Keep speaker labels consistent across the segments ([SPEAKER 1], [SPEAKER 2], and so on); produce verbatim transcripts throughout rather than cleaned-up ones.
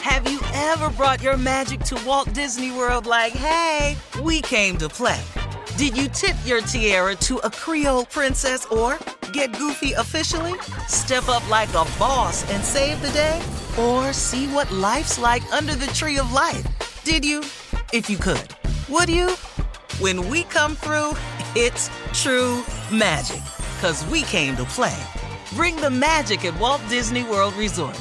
[SPEAKER 1] Have you ever brought your magic to Walt Disney World like, hey, we came to play? Did you tip your tiara to a Creole princess or get goofy officially? Step up like a boss and save the day? Or see what life's like under the tree of life? Did you? If you could. Would you? When we come through, it's true magic. 'Cause we came to play. Bring the magic at Walt Disney World Resort.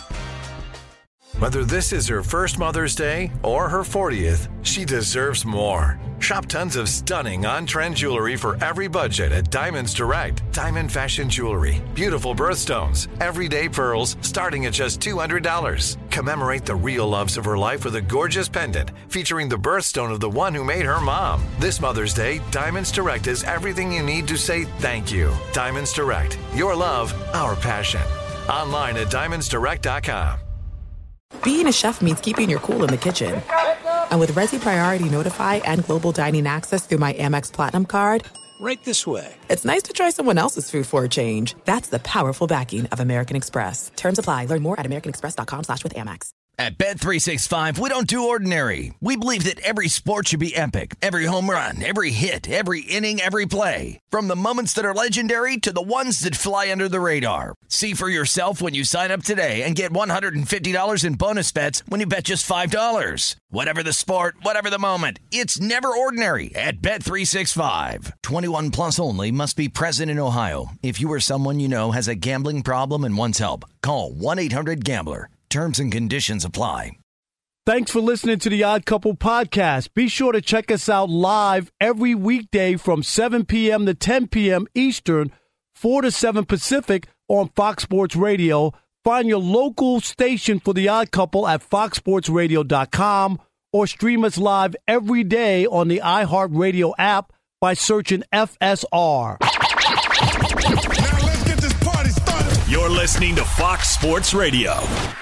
[SPEAKER 2] Whether this is her first Mother's Day or her fortieth, she deserves more. Shop tons of stunning on-trend jewelry for every budget at Diamonds Direct. Diamond fashion jewelry, beautiful birthstones, everyday pearls starting at just two hundred dollars. Commemorate the real loves of her life with a gorgeous pendant featuring the birthstone of the one who made her mom. This Mother's Day, Diamonds Direct is everything you need to say thank you. Diamonds Direct, your love, our passion. Online at diamonds direct dot com.
[SPEAKER 3] Being a chef means keeping your cool in the kitchen. And with Resi Priority Notify and Global Dining Access through my Amex Platinum card,
[SPEAKER 4] right this way.
[SPEAKER 3] It's nice to try someone else's food for a change. That's the powerful backing of American Express. Terms apply. Learn more at americanexpress.com slash with Amex.
[SPEAKER 5] At Bet three sixty-five, we don't do ordinary. We believe that every sport should be epic. Every home run, every hit, every inning, every play. From the moments that are legendary to the ones that fly under the radar. See for yourself when you sign up today and get one hundred fifty dollars in bonus bets when you bet just five dollars. Whatever the sport, whatever the moment, it's never ordinary at Bet three sixty-five. twenty-one plus only. Must be present in Ohio. If you or someone you know has a gambling problem and wants help, call one eight hundred gambler. Terms and conditions apply.
[SPEAKER 6] Thanks for listening to the Odd Couple podcast. Be sure to check us out live every weekday from seven p.m. to ten p.m. Eastern, four to seven Pacific on Fox Sports Radio. Find your local station for the Odd Couple at fox sports radio dot com or stream us live every day on the iHeartRadio app by searching F S R.
[SPEAKER 7] Now let's get this party started.
[SPEAKER 8] You're listening to Fox Sports Radio.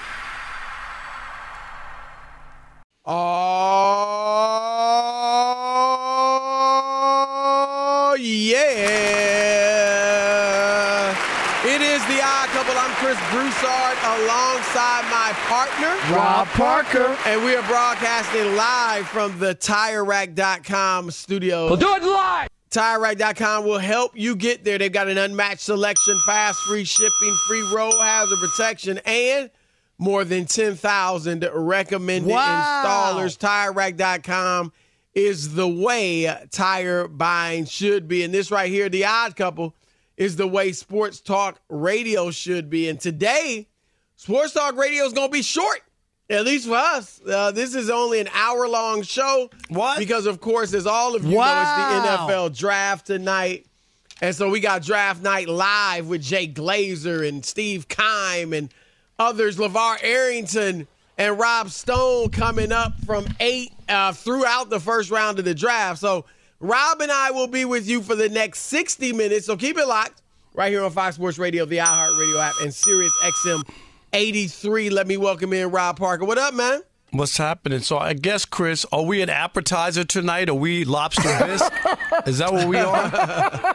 [SPEAKER 9] Oh, yeah. It is the Odd Couple. I'm Chris Broussard alongside my partner,
[SPEAKER 6] Rob Parker.
[SPEAKER 9] And we are broadcasting live from the Tire Rack dot com studios.
[SPEAKER 4] We'll do it live.
[SPEAKER 9] Tire Rack dot com will help you get there. They've got an unmatched selection, fast, free shipping, free road hazard protection, and more than ten thousand recommended
[SPEAKER 6] wow.
[SPEAKER 9] installers. Tire Rack dot com is the way tire buying should be. And this right here, The Odd Couple, is the way sports talk radio should be. And today, sports talk radio is going to be short, at least for us. Uh, this is only an hour-long show.
[SPEAKER 6] What?
[SPEAKER 9] Because, of course, as all of you
[SPEAKER 6] wow.
[SPEAKER 9] know, it's the N F L draft tonight. And so we got Draft Night Live with Jay Glazer and Steve Keim and others, LeVar Arrington and Rob Stone coming up from eight uh, throughout the first round of the draft. So Rob and I will be with you for the next sixty minutes. So keep it locked right here on Fox Sports Radio, the iHeartRadio app, and Sirius X M eighty-three. Let me welcome in Rob Parker. What up, man?
[SPEAKER 6] What's happening? So I guess, Chris, are we an appetizer tonight? Are we lobster bisque? Is that what we are?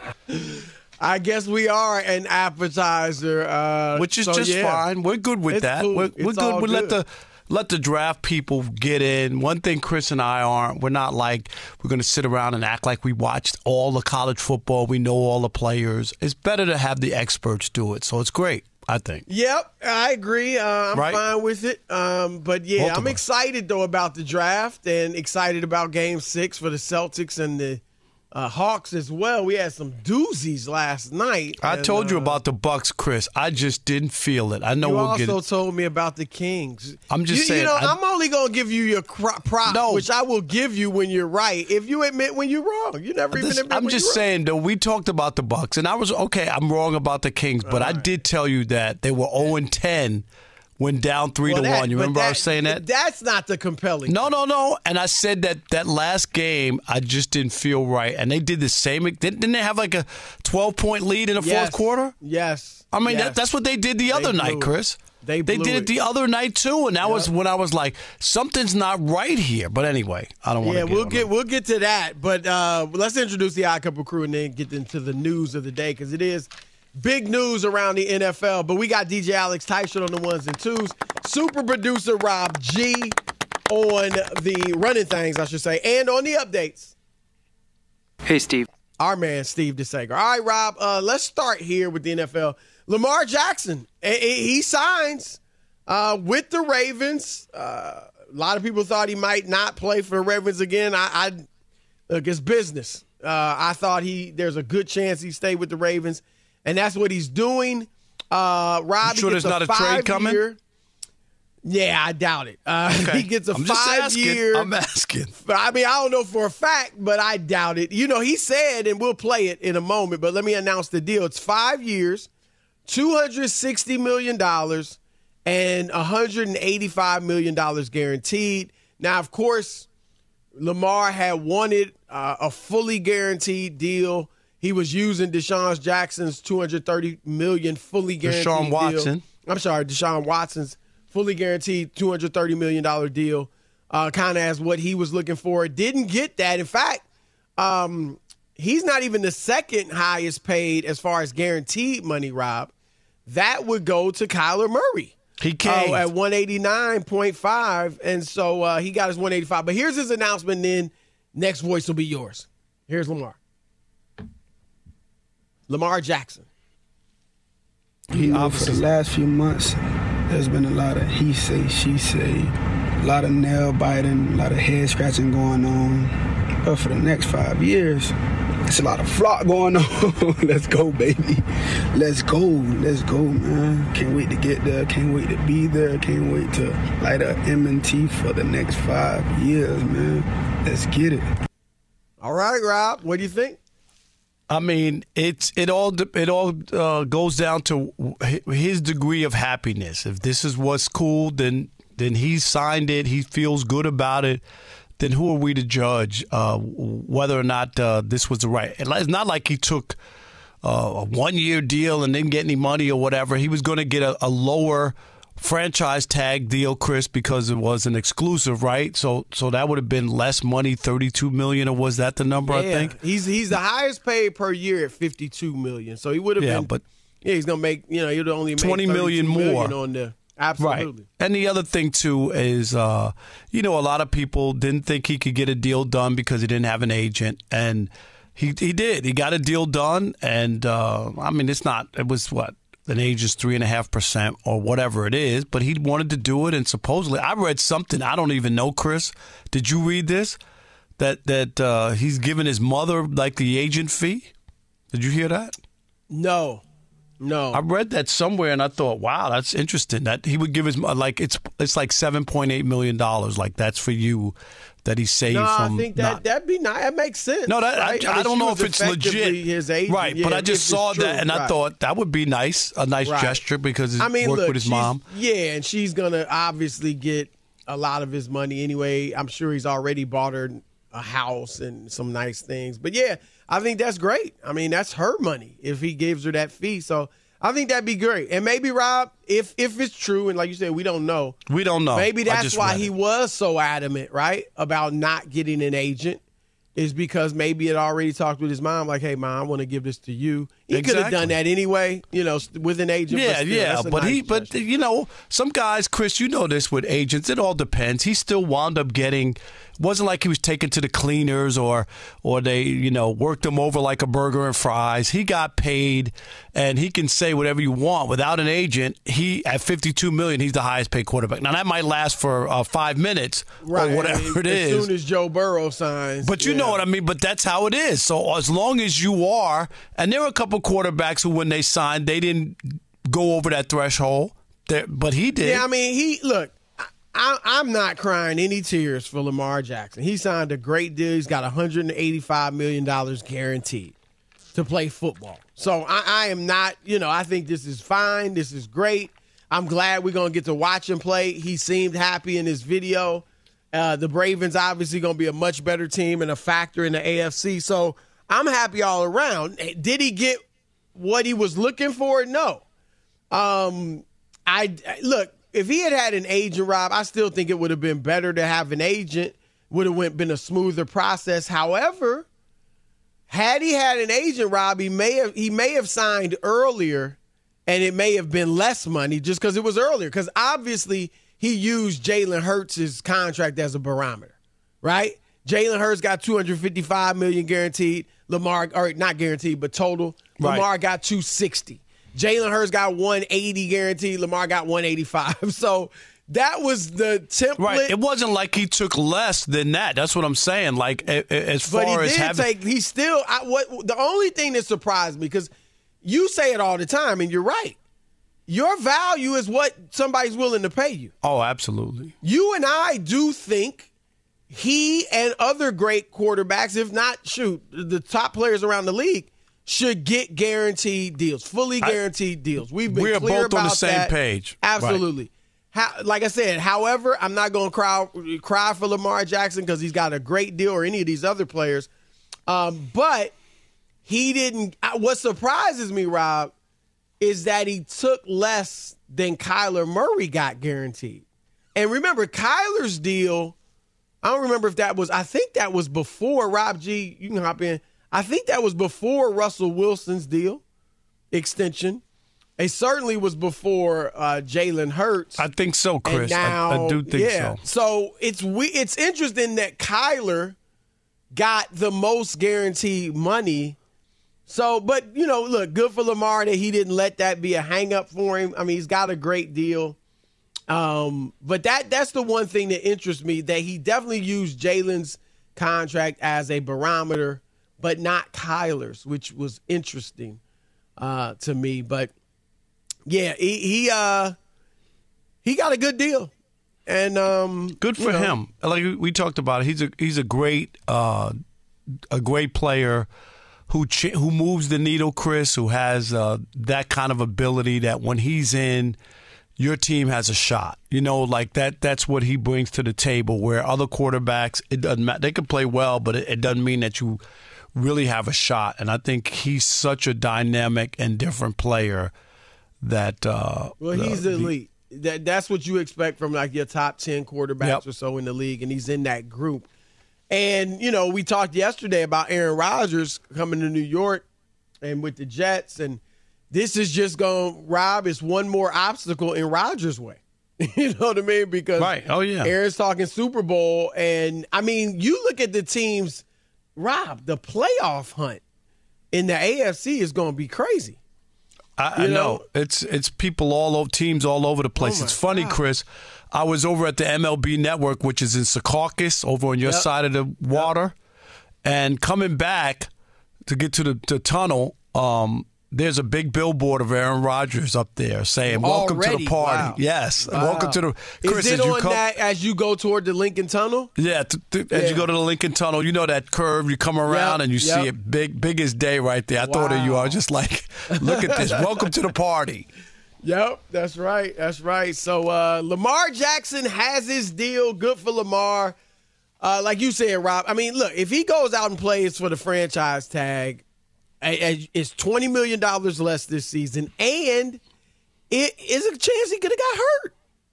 [SPEAKER 9] I guess we are an appetizer, uh,
[SPEAKER 6] which is
[SPEAKER 9] so
[SPEAKER 6] just
[SPEAKER 9] yeah.
[SPEAKER 6] fine. We're good with
[SPEAKER 9] it's
[SPEAKER 6] that.
[SPEAKER 9] Cool.
[SPEAKER 6] We're, we're
[SPEAKER 9] it's
[SPEAKER 6] good.
[SPEAKER 9] all
[SPEAKER 6] We
[SPEAKER 9] good.
[SPEAKER 6] let the let the draft people get in. One thing Chris and I aren't. We're not like we're going to sit around and act like we watched all the college football. We know all the players. It's better to have the experts do it. So it's great, I think.
[SPEAKER 9] Yep, I agree. Uh, I'm
[SPEAKER 6] right?
[SPEAKER 9] fine with it. Um, but yeah,
[SPEAKER 6] Multiple.
[SPEAKER 9] I'm excited though about the draft and excited about Game Six for the Celtics and the Uh, Hawks as well. We had some doozies last night.
[SPEAKER 6] I
[SPEAKER 9] and,
[SPEAKER 6] told you
[SPEAKER 9] uh,
[SPEAKER 6] about the Bucks, Chris. I just didn't feel it. I know
[SPEAKER 9] you
[SPEAKER 6] we'll
[SPEAKER 9] also
[SPEAKER 6] get it.
[SPEAKER 9] told me about the Kings.
[SPEAKER 6] I'm just
[SPEAKER 9] you,
[SPEAKER 6] saying.
[SPEAKER 9] You know,
[SPEAKER 6] I,
[SPEAKER 9] I'm only going to give you your cro- props,
[SPEAKER 6] No.
[SPEAKER 9] which I will give you when you're right. If you admit when you're wrong, you never even
[SPEAKER 6] this,
[SPEAKER 9] admit
[SPEAKER 6] I'm
[SPEAKER 9] when
[SPEAKER 6] just
[SPEAKER 9] you're
[SPEAKER 6] saying, though, we talked about the Bucks, and I was, okay, I'm wrong about the Kings, but
[SPEAKER 9] All
[SPEAKER 6] I
[SPEAKER 9] right.
[SPEAKER 6] did tell you that they were oh and ten when down three
[SPEAKER 9] well,
[SPEAKER 6] to
[SPEAKER 9] that,
[SPEAKER 6] one. You
[SPEAKER 9] but
[SPEAKER 6] remember
[SPEAKER 9] that,
[SPEAKER 6] I was saying that?
[SPEAKER 9] That's not the compelling.
[SPEAKER 6] No, no, no. And I said that that last game, I just didn't feel right. And they did the same. Didn't, didn't they have like a twelve-point lead in the
[SPEAKER 9] yes.
[SPEAKER 6] fourth quarter?
[SPEAKER 9] Yes.
[SPEAKER 6] I mean,
[SPEAKER 9] yes.
[SPEAKER 6] That, that's what they did the other
[SPEAKER 9] They
[SPEAKER 6] night,
[SPEAKER 9] blew
[SPEAKER 6] Chris.
[SPEAKER 9] They,
[SPEAKER 6] they did it. it the other night, too. And that yep. was when I was like, something's not right here. But anyway, I don't want to
[SPEAKER 9] yeah,
[SPEAKER 6] get
[SPEAKER 9] we'll
[SPEAKER 6] on
[SPEAKER 9] get
[SPEAKER 6] them.
[SPEAKER 9] we'll get to that. But uh, let's introduce the Odd Couple crew and then get into the news of the day because it is big news around the N F L, but we got D J Alex Teichert on the ones and twos. Super producer Rob G on the running things, I should say, and on the updates.
[SPEAKER 10] Hey, Steve.
[SPEAKER 9] Our man, Steve DeSager. All right, Rob, uh, let's start here with the N F L. Lamar Jackson, he signs uh, with the Ravens. Uh, a lot of people thought he might not play for the Ravens again. I, I look, it's business. Uh, I thought he there's a good chance he stayed with the Ravens, and that's what he's doing. Uh, Rob,
[SPEAKER 6] you sure
[SPEAKER 9] he gets
[SPEAKER 6] there's not a trade coming?
[SPEAKER 9] Year, Yeah, I doubt it. Uh,
[SPEAKER 6] okay.
[SPEAKER 9] He gets a
[SPEAKER 6] I'm just
[SPEAKER 9] five-year.
[SPEAKER 6] asking. I'm asking.
[SPEAKER 9] I mean, I don't know for a fact, but I doubt it. You know, he said, and we'll play it in a moment, but let me announce the deal. It's five years, two hundred sixty million dollars, and one hundred eighty-five million dollars guaranteed. Now, of course, Lamar had wanted uh, a fully guaranteed deal. He was using Deshaun Jackson's two hundred thirty million dollars fully guaranteed
[SPEAKER 6] Deshaun Watson.
[SPEAKER 9] deal. I'm sorry, Deshaun Watson's fully guaranteed two hundred thirty million dollars deal, uh, kind of as what he was looking for. Didn't get that. In fact, um, he's not even the second highest paid as far as guaranteed money, Rob. That would go to Kyler Murray.
[SPEAKER 6] He came
[SPEAKER 9] uh, at one eighty-nine point five, and so uh, he got his one eighty-five. But here's his announcement, and then next voice will be yours. Here's Lamar. Lamar Jackson.
[SPEAKER 11] You know, for the last few months, there's been a lot of he say, she say, a lot of nail biting, a lot of head scratching going on. But for the next five years, it's a lot of flock going on. Let's go, baby. Let's go. Let's go, man. Can't wait to get there. Can't wait to be there. Can't wait to light up M and T for the next five years, man. Let's get it.
[SPEAKER 9] All right, Rob. What do you think?
[SPEAKER 6] I mean, it's it all it all uh, goes down to his degree of happiness. If this is what's cool, then then he signed it. He feels good about it. Then who are we to judge uh, whether or not uh, this was the right? It's not like he took uh, a one-year deal and didn't get any money or whatever. He was going to get a, a lower franchise tag deal, Chris, because it was an exclusive, right? So so that would have been less money, thirty-two million dollars, or was that the number,
[SPEAKER 9] yeah,
[SPEAKER 6] I think?
[SPEAKER 9] He's he's the highest paid per year at fifty-two million dollars. So he would have
[SPEAKER 6] yeah,
[SPEAKER 9] been
[SPEAKER 6] but
[SPEAKER 9] yeah, he's going to make, you know, he'd only make
[SPEAKER 6] twenty million dollars more
[SPEAKER 9] on the absolutely.
[SPEAKER 6] Right. And the other thing too is uh, you know, a lot of people didn't think he could get a deal done because he didn't have an agent, and he he did. He got a deal done, and uh, I mean, it's not it was what an age is three and a half percent or whatever it is, but he wanted to do it, and supposedly I read something I don't even know, Chris. Did you read this? That that uh, he's giving his mother like the agent fee. Did you hear that?
[SPEAKER 9] No, no.
[SPEAKER 6] I read that somewhere, and I thought, wow, that's interesting. That he would give his like it's it's like seven point eight million dollars. Like that's for you. That he saved
[SPEAKER 9] no,
[SPEAKER 6] from.
[SPEAKER 9] I think that
[SPEAKER 6] not,
[SPEAKER 9] that'd be nice. That makes sense.
[SPEAKER 6] No, that
[SPEAKER 9] right?
[SPEAKER 6] I, I,
[SPEAKER 9] I mean,
[SPEAKER 6] don't know if
[SPEAKER 9] it's
[SPEAKER 6] legit.
[SPEAKER 9] His agent,
[SPEAKER 6] right,
[SPEAKER 9] yeah,
[SPEAKER 6] but I just saw that,
[SPEAKER 9] true,
[SPEAKER 6] and
[SPEAKER 9] right.
[SPEAKER 6] I thought that would be nice, a nice
[SPEAKER 9] right.
[SPEAKER 6] gesture because he
[SPEAKER 9] I mean,
[SPEAKER 6] worked
[SPEAKER 9] look,
[SPEAKER 6] with his
[SPEAKER 9] she's,
[SPEAKER 6] mom.
[SPEAKER 9] Yeah, and she's gonna obviously get a lot of his money anyway. I'm sure he's already bought her a house and some nice things. But yeah, I think that's great. I mean, that's her money if he gives her that fee. So I think that'd be great. And maybe, Rob, if if it's true, and like you said, we don't know.
[SPEAKER 6] We don't know.
[SPEAKER 9] Maybe that's why he was so adamant, right, about not getting an agent, is because maybe it already talked with his mom, like, hey, Mom, I want to give this to you. He
[SPEAKER 6] exactly.
[SPEAKER 9] could have done that anyway, you know, with an agent.
[SPEAKER 6] Yeah,
[SPEAKER 9] but still,
[SPEAKER 6] yeah.
[SPEAKER 9] that's a
[SPEAKER 6] But
[SPEAKER 9] nice
[SPEAKER 6] he, but,
[SPEAKER 9] gesture.
[SPEAKER 6] you know, some guys, Chris, you know this with agents, it all depends. He still wound up getting. It wasn't like he was taken to the cleaners or or they, you know, worked him over like a burger and fries. He got paid, and he can say whatever you want. Without an agent, he at fifty-two million dollars, he's the highest paid quarterback. Now, that might last for uh, five minutes
[SPEAKER 9] right.
[SPEAKER 6] or whatever
[SPEAKER 9] I mean,
[SPEAKER 6] it
[SPEAKER 9] as
[SPEAKER 6] is.
[SPEAKER 9] As soon as Joe Burrow signs.
[SPEAKER 6] But you
[SPEAKER 9] yeah.
[SPEAKER 6] know what I mean? But that's how it is. So as long as you are, and there were a couple quarterbacks who, when they signed, they didn't go over that threshold, there, but he did.
[SPEAKER 9] Yeah, I mean, he, look. I, I'm not crying any tears for Lamar Jackson. He signed a great deal. He's got one hundred eighty-five million dollars guaranteed to play football. So I, I am not, you know, I think this is fine. This is great. I'm glad we're going to get to watch him play. He seemed happy in his video. Uh, the Ravens obviously going to be a much better team and a factor in the A F C. So I'm happy all around. Did he get what he was looking for? No. Um, I look. If he had had an agent, Rob, I still think it would have been better to have an agent. Would have went, been a smoother process. However, Had he had an agent, Rob, he may have he may have signed earlier, and it may have been less money just because it was earlier. Because obviously he used Jalen Hurts' contract as a barometer, right? Jalen Hurts got two hundred fifty-five million dollars guaranteed. Lamar, or not guaranteed, but total. Right. Lamar got two hundred sixty. Jalen Hurts got one hundred eighty guaranteed. Lamar got one hundred eighty-five. So that was the template.
[SPEAKER 6] Right. It wasn't like he took less than that. That's what I'm saying. Like as far
[SPEAKER 9] but he
[SPEAKER 6] as
[SPEAKER 9] did
[SPEAKER 6] having,
[SPEAKER 9] take, he still. I, what the only thing that surprised me, because you say it all the time, and you're right. Your value is what somebody's willing to pay you.
[SPEAKER 6] Oh, absolutely.
[SPEAKER 9] You and I do think he and other great quarterbacks, if not, shoot, the top players around the league, should get guaranteed deals, fully guaranteed I, deals. We've been
[SPEAKER 6] we're
[SPEAKER 9] clear
[SPEAKER 6] both
[SPEAKER 9] about
[SPEAKER 6] on the same
[SPEAKER 9] that.
[SPEAKER 6] page.
[SPEAKER 9] Absolutely.
[SPEAKER 6] Right.
[SPEAKER 9] How, like I said, however, I'm not going to cry cry for Lamar Jackson because he's got a great deal, or any of these other players. Um, but he didn't. What surprises me, Rob, is that he took less than Kyler Murray got guaranteed. And remember, Kyler's deal, I don't remember if that was, I think that was before, Rob G, you can hop in. I think that was before Russell Wilson's deal extension. It certainly was before uh, Jalen Hurts.
[SPEAKER 6] I think so, Chris.
[SPEAKER 9] Now,
[SPEAKER 6] I, I do think
[SPEAKER 9] yeah.
[SPEAKER 6] so.
[SPEAKER 9] So it's we, it's interesting that Kyler got the most guaranteed money. So, but, you know, look, good for Lamar that he didn't let that be a hang-up for him. I mean, he's got a great deal. Um, but that that's the one thing that interests me, that he definitely used Jalen's contract as a barometer, but not Kyler's, which was interesting uh, to me. But, yeah, he he, uh, he got a good deal. And um,
[SPEAKER 6] good for
[SPEAKER 9] you know,
[SPEAKER 6] him. Like we talked about it, he's a he's a great uh, a great player who ch- who moves the needle, Chris, who has uh, that kind of ability that when he's in, your team has a shot. You know, like that. That's what he brings to the table. Where other quarterbacks, it doesn't matter. They can play well, but it, it doesn't mean that you really have a shot. And I think he's such a dynamic and different player that. Uh,
[SPEAKER 9] well, he's
[SPEAKER 6] uh,
[SPEAKER 9] elite. That that's what you expect from like your top ten quarterbacks
[SPEAKER 6] yep.
[SPEAKER 9] or so in the league, and he's in that group. And you know, we talked yesterday about Aaron Rodgers coming to New York and with the Jets, and this is just going, Rob, it's one more obstacle in Rodgers' way. You know what I mean? Because
[SPEAKER 6] right. Oh, yeah.
[SPEAKER 9] Aaron's talking Super Bowl. And, I mean, you look at the teams, Rob, the playoff hunt in the A F C is going to be crazy.
[SPEAKER 6] I, I know. know. It's it's people all over, teams all over the place.
[SPEAKER 9] Oh
[SPEAKER 6] it's funny,
[SPEAKER 9] God.
[SPEAKER 6] Chris. I was over at the M L B Network, which is in Secaucus, over on your
[SPEAKER 9] yep.
[SPEAKER 6] side of the water. Yep. And coming back to get to the, the tunnel, um, there's a big billboard of Aaron Rodgers up there saying, welcome
[SPEAKER 9] Already?
[SPEAKER 6] to the party.
[SPEAKER 9] Wow.
[SPEAKER 6] Yes.
[SPEAKER 9] Wow.
[SPEAKER 6] Welcome to the Chris,
[SPEAKER 9] Is it
[SPEAKER 6] as you
[SPEAKER 9] on
[SPEAKER 6] come,
[SPEAKER 9] that as you go toward the Lincoln Tunnel?
[SPEAKER 6] Yeah, t- t-
[SPEAKER 9] yeah.
[SPEAKER 6] as you go to the Lincoln Tunnel, you know that curve, you come around
[SPEAKER 9] yep.
[SPEAKER 6] and you
[SPEAKER 9] yep.
[SPEAKER 6] see it big, biggest day right there. I
[SPEAKER 9] wow.
[SPEAKER 6] thought of you. I was just like, look at this. Welcome to the party.
[SPEAKER 9] Yep, that's right. That's right. So uh, Lamar Jackson has his deal. Good for Lamar. Uh, like you said, Rob, I mean, look, if he goes out and plays for the franchise tag, it's twenty million dollars less this season, and it is a chance he could have got hurt.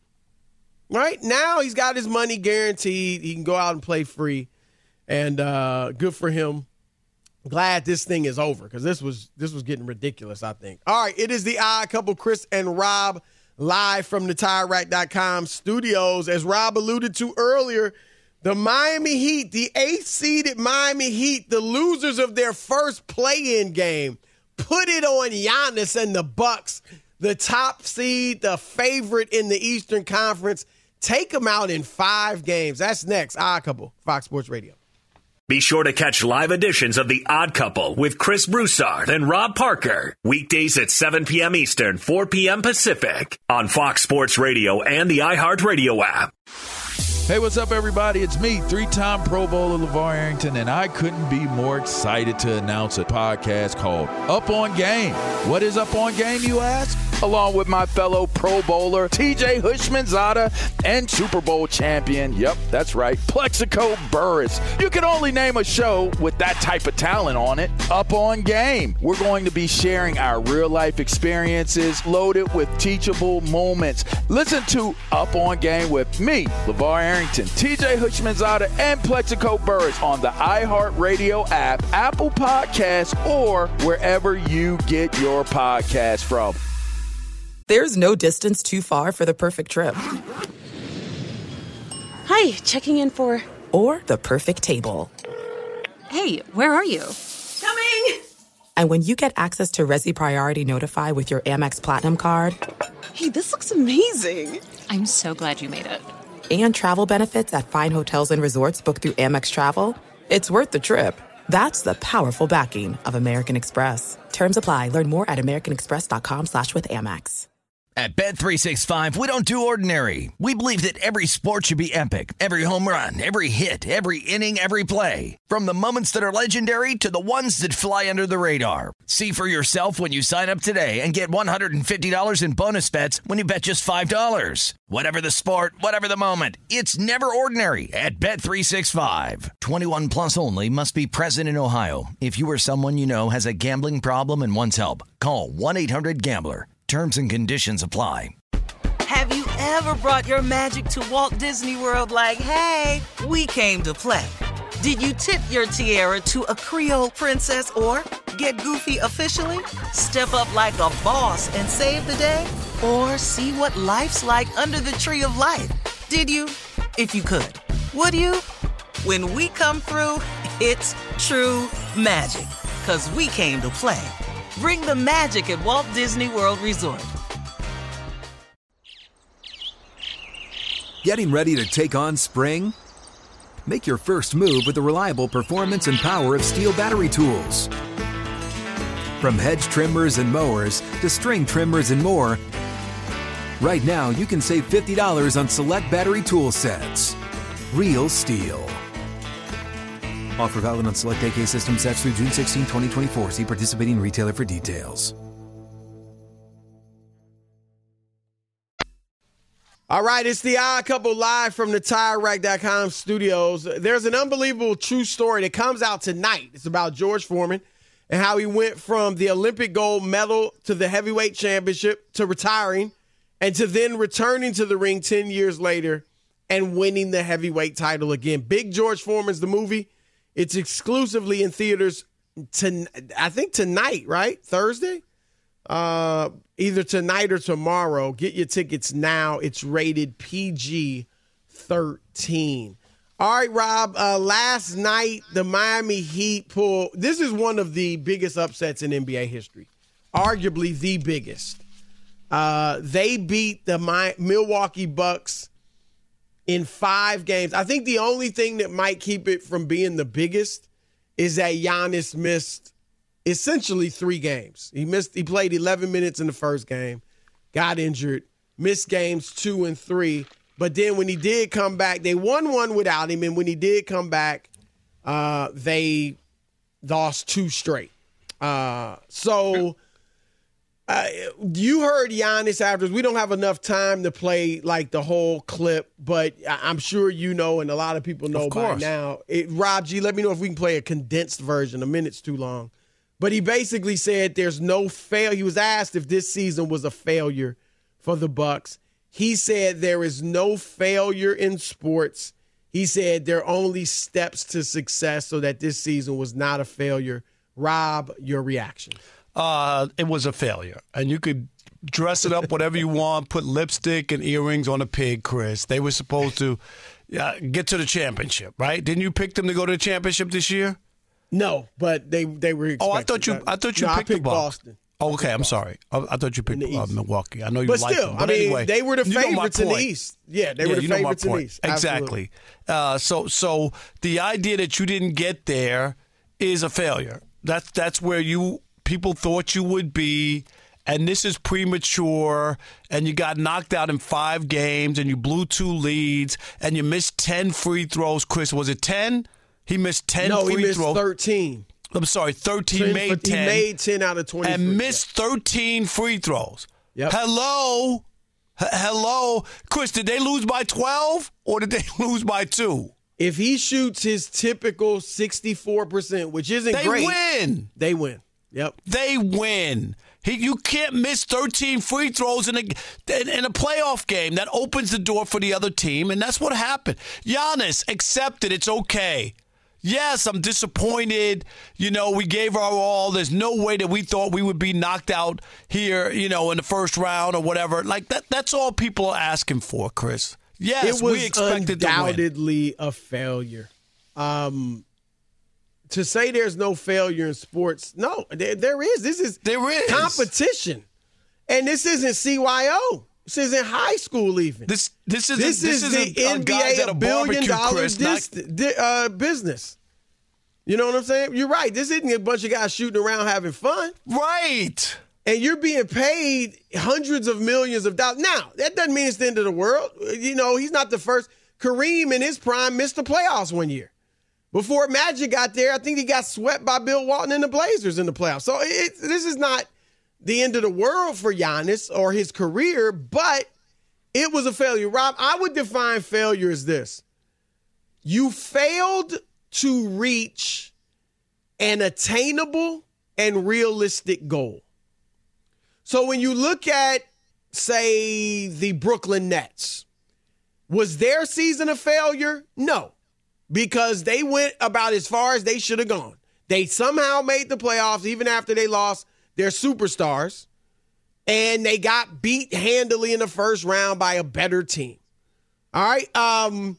[SPEAKER 9] Right? Now he's got his money guaranteed. He can go out and play free, and uh, good for him. Glad this thing is over because this was this was getting ridiculous, I think. All right, it is the Odd Couple, Chris and Rob, live from the Tire Rack dot com studios. As Rob alluded to earlier, the Miami Heat, the eighth-seeded Miami Heat, the losers of their first play-in game, put it on Giannis and the Bucks, the top seed, the favorite in the Eastern Conference. Take them out in five games. That's next. Odd Couple, Fox Sports Radio.
[SPEAKER 8] Be sure to catch live editions of The Odd Couple with Chris Broussard and Rob Parker. Weekdays at seven p.m. Eastern, four p.m. Pacific on Fox Sports Radio and the iHeartRadio app.
[SPEAKER 12] Hey, what's up, everybody? It's me, three-time Pro Bowler LeVar Arrington, and I couldn't be more excited to announce a podcast called Up On Game. What is Up On Game, you ask? Along with my fellow Pro Bowler, T J Hushmanzada, and Super Bowl champion, yep, that's right, Plexico Burris. You can only name a show with that type of talent on it. Up On Game. We're going to be sharing our real-life experiences loaded with teachable moments. Listen to Up On Game with me, LeVar Arrington, Arrington, T J Hushmanzada, and Plexico Burris on the iHeartRadio app, Apple Podcasts, or wherever you get your podcasts from.
[SPEAKER 3] There's no distance too far for the perfect trip.
[SPEAKER 13] Hi, checking in for...
[SPEAKER 3] Or the perfect table.
[SPEAKER 13] Hey, where are you?
[SPEAKER 14] Coming!
[SPEAKER 3] And when you get access to Resi Priority Notify with your Amex Platinum card...
[SPEAKER 13] Hey, this looks amazing! I'm so glad you made it.
[SPEAKER 3] And travel benefits at fine hotels and resorts booked through Amex Travel, it's worth the trip. That's the powerful backing of American Express. Terms apply. Learn more at americanexpress.com slash with Amex.
[SPEAKER 5] At Bet three sixty-five, we don't do ordinary. We believe that every sport should be epic. Every home run, every hit, every inning, every play. From the moments that are legendary to the ones that fly under the radar. See for yourself when you sign up today and get one hundred fifty dollars in bonus bets when you bet just five dollars. Whatever the sport, whatever the moment, it's never ordinary at Bet three sixty-five. twenty-one plus only. Must be present in Ohio. If you or someone you know has a gambling problem and wants help, call one eight hundred gambler. Terms and conditions apply.
[SPEAKER 1] Have you ever brought your magic to Walt Disney World like, hey, we came to play? Did you tip your tiara to a Creole princess or get goofy officially? Step up like a boss and save the day? Or see what life's like under the tree of life? Did you? If you could. Would you? When we come through, it's true magic. 'Cause we came to play. Bring the magic at Walt Disney World Resort.
[SPEAKER 15] Getting ready to take on spring? Make your first move with the reliable performance and power of Steel battery tools. From hedge trimmers and mowers to string trimmers and more, right now you can save fifty dollars on select battery tool sets. Real Steel. Offer valid on select A K system sets through June sixteenth, twenty twenty-four. See participating retailer for details.
[SPEAKER 9] All right, it's the Odd Couple live from the Tire Rack dot com studios. There's an unbelievable true story that comes out tonight. It's about George Foreman and how he went from the Olympic gold medal to the heavyweight championship to retiring and to then returning to the ring ten years later and winning the heavyweight title again. Big George Foreman's the movie. It's exclusively in theaters, to, I think tonight, right? Thursday? Uh, either tonight or tomorrow. Get your tickets now. It's rated P G thirteen. All right, Rob, uh, last night the Miami Heat pulled. This is one of the biggest upsets in N B A history, arguably the biggest. Uh, they beat the Mi- Milwaukee Bucks in five games. I think the only thing that might keep it from being the biggest is that Giannis missed essentially three games. He missed. He played eleven minutes in the first game, got injured, missed games two and three. But then when he did come back, they won one without him. And when he did come back, uh, they lost two straight. Uh, so uh, you heard Giannis afterwards. We don't have enough time to play like the whole clip, but I'm sure you know, and a lot of people know by now. It, Rob G, let me know if we can play a condensed version. A minute's too long. But he basically said there's no fail. He was asked if this season was a failure for the Bucks. He said there is no failure in sports. He said there are only steps to success, so that this season was not a failure. Rob, your reaction?
[SPEAKER 6] Uh, it was a failure. And you could dress it up whatever you want, put lipstick and earrings on a pig, Chris. They were supposed to uh, get to the championship, right? Didn't you pick them to go to the championship this year?
[SPEAKER 9] No, but they they were.
[SPEAKER 6] Oh, I thought you.
[SPEAKER 9] that.
[SPEAKER 6] I thought you
[SPEAKER 9] no,
[SPEAKER 6] picked,
[SPEAKER 9] I picked
[SPEAKER 6] the Bucks.
[SPEAKER 9] Boston.
[SPEAKER 6] Oh, okay, I'm sorry. I, I thought you picked uh, Milwaukee. I know you
[SPEAKER 9] but
[SPEAKER 6] liked
[SPEAKER 9] still,
[SPEAKER 6] them. But
[SPEAKER 9] I mean,
[SPEAKER 6] anyway,
[SPEAKER 9] they were the
[SPEAKER 6] you know
[SPEAKER 9] favorites in the East. Yeah, they
[SPEAKER 6] yeah,
[SPEAKER 9] were the
[SPEAKER 6] you know
[SPEAKER 9] favorites in the East.
[SPEAKER 6] Exactly. Uh, so, so the idea that you didn't get there is a failure. That's that's where you people thought you would be, and this is premature. And you got knocked out in five games, and you blew two leads, and you missed ten free throws. Chris, was it ten? He missed ten
[SPEAKER 9] no,
[SPEAKER 6] free
[SPEAKER 9] he missed
[SPEAKER 6] throws.
[SPEAKER 9] thirteen.
[SPEAKER 6] I'm sorry, thirteen
[SPEAKER 9] ten,
[SPEAKER 6] made ten.
[SPEAKER 9] He made ten out of twenty.
[SPEAKER 6] And
[SPEAKER 9] free,
[SPEAKER 6] missed
[SPEAKER 9] yeah.
[SPEAKER 6] thirteen free throws.
[SPEAKER 9] Yep.
[SPEAKER 6] Hello? H- hello? Chris, did they lose by twelve or did they lose by two?
[SPEAKER 9] If he shoots his typical sixty-four percent, which isn't
[SPEAKER 6] they
[SPEAKER 9] great.
[SPEAKER 6] They win.
[SPEAKER 9] They win. Yep.
[SPEAKER 6] They win. He, you can't miss thirteen free throws in a, in, in a playoff game. That opens the door for the other team, and that's what happened. Giannis accepted it's okay. Yes, I'm disappointed. You know, we gave our all. There's no way that we thought we would be knocked out here, you know, in the first round or whatever. Like, that. that's all people are asking for, Chris. Yes,
[SPEAKER 9] it was
[SPEAKER 6] we expected
[SPEAKER 9] undoubtedly
[SPEAKER 6] to win.
[SPEAKER 9] a failure. Um, to say there's no failure in sports, no, there, there is. This is,
[SPEAKER 6] there is
[SPEAKER 9] competition. And this isn't C Y O. This isn't high school even.
[SPEAKER 6] This this is
[SPEAKER 9] this,
[SPEAKER 6] this
[SPEAKER 9] is
[SPEAKER 6] is
[SPEAKER 9] the N B A a billion dollar dis- di- uh, business. You know what I'm saying? You're right. This isn't a bunch of guys shooting around having fun.
[SPEAKER 6] Right.
[SPEAKER 9] And you're being paid hundreds of millions of dollars. Now, that doesn't mean it's the end of the world. You know, he's not the first. Kareem in his prime missed the playoffs one year. Before Magic got there, I think he got swept by Bill Walton and the Blazers in the playoffs. So it, this is not the end of the world for Giannis or his career, but it was a failure. Rob, I would define failure as this. You failed to reach an attainable and realistic goal. So when you look at, say, the Brooklyn Nets, was their season a failure? No, because they went about as far as they should have gone. They somehow made the playoffs even after they lost their superstars, and they got beat handily in the first round by a better team. All right. Um,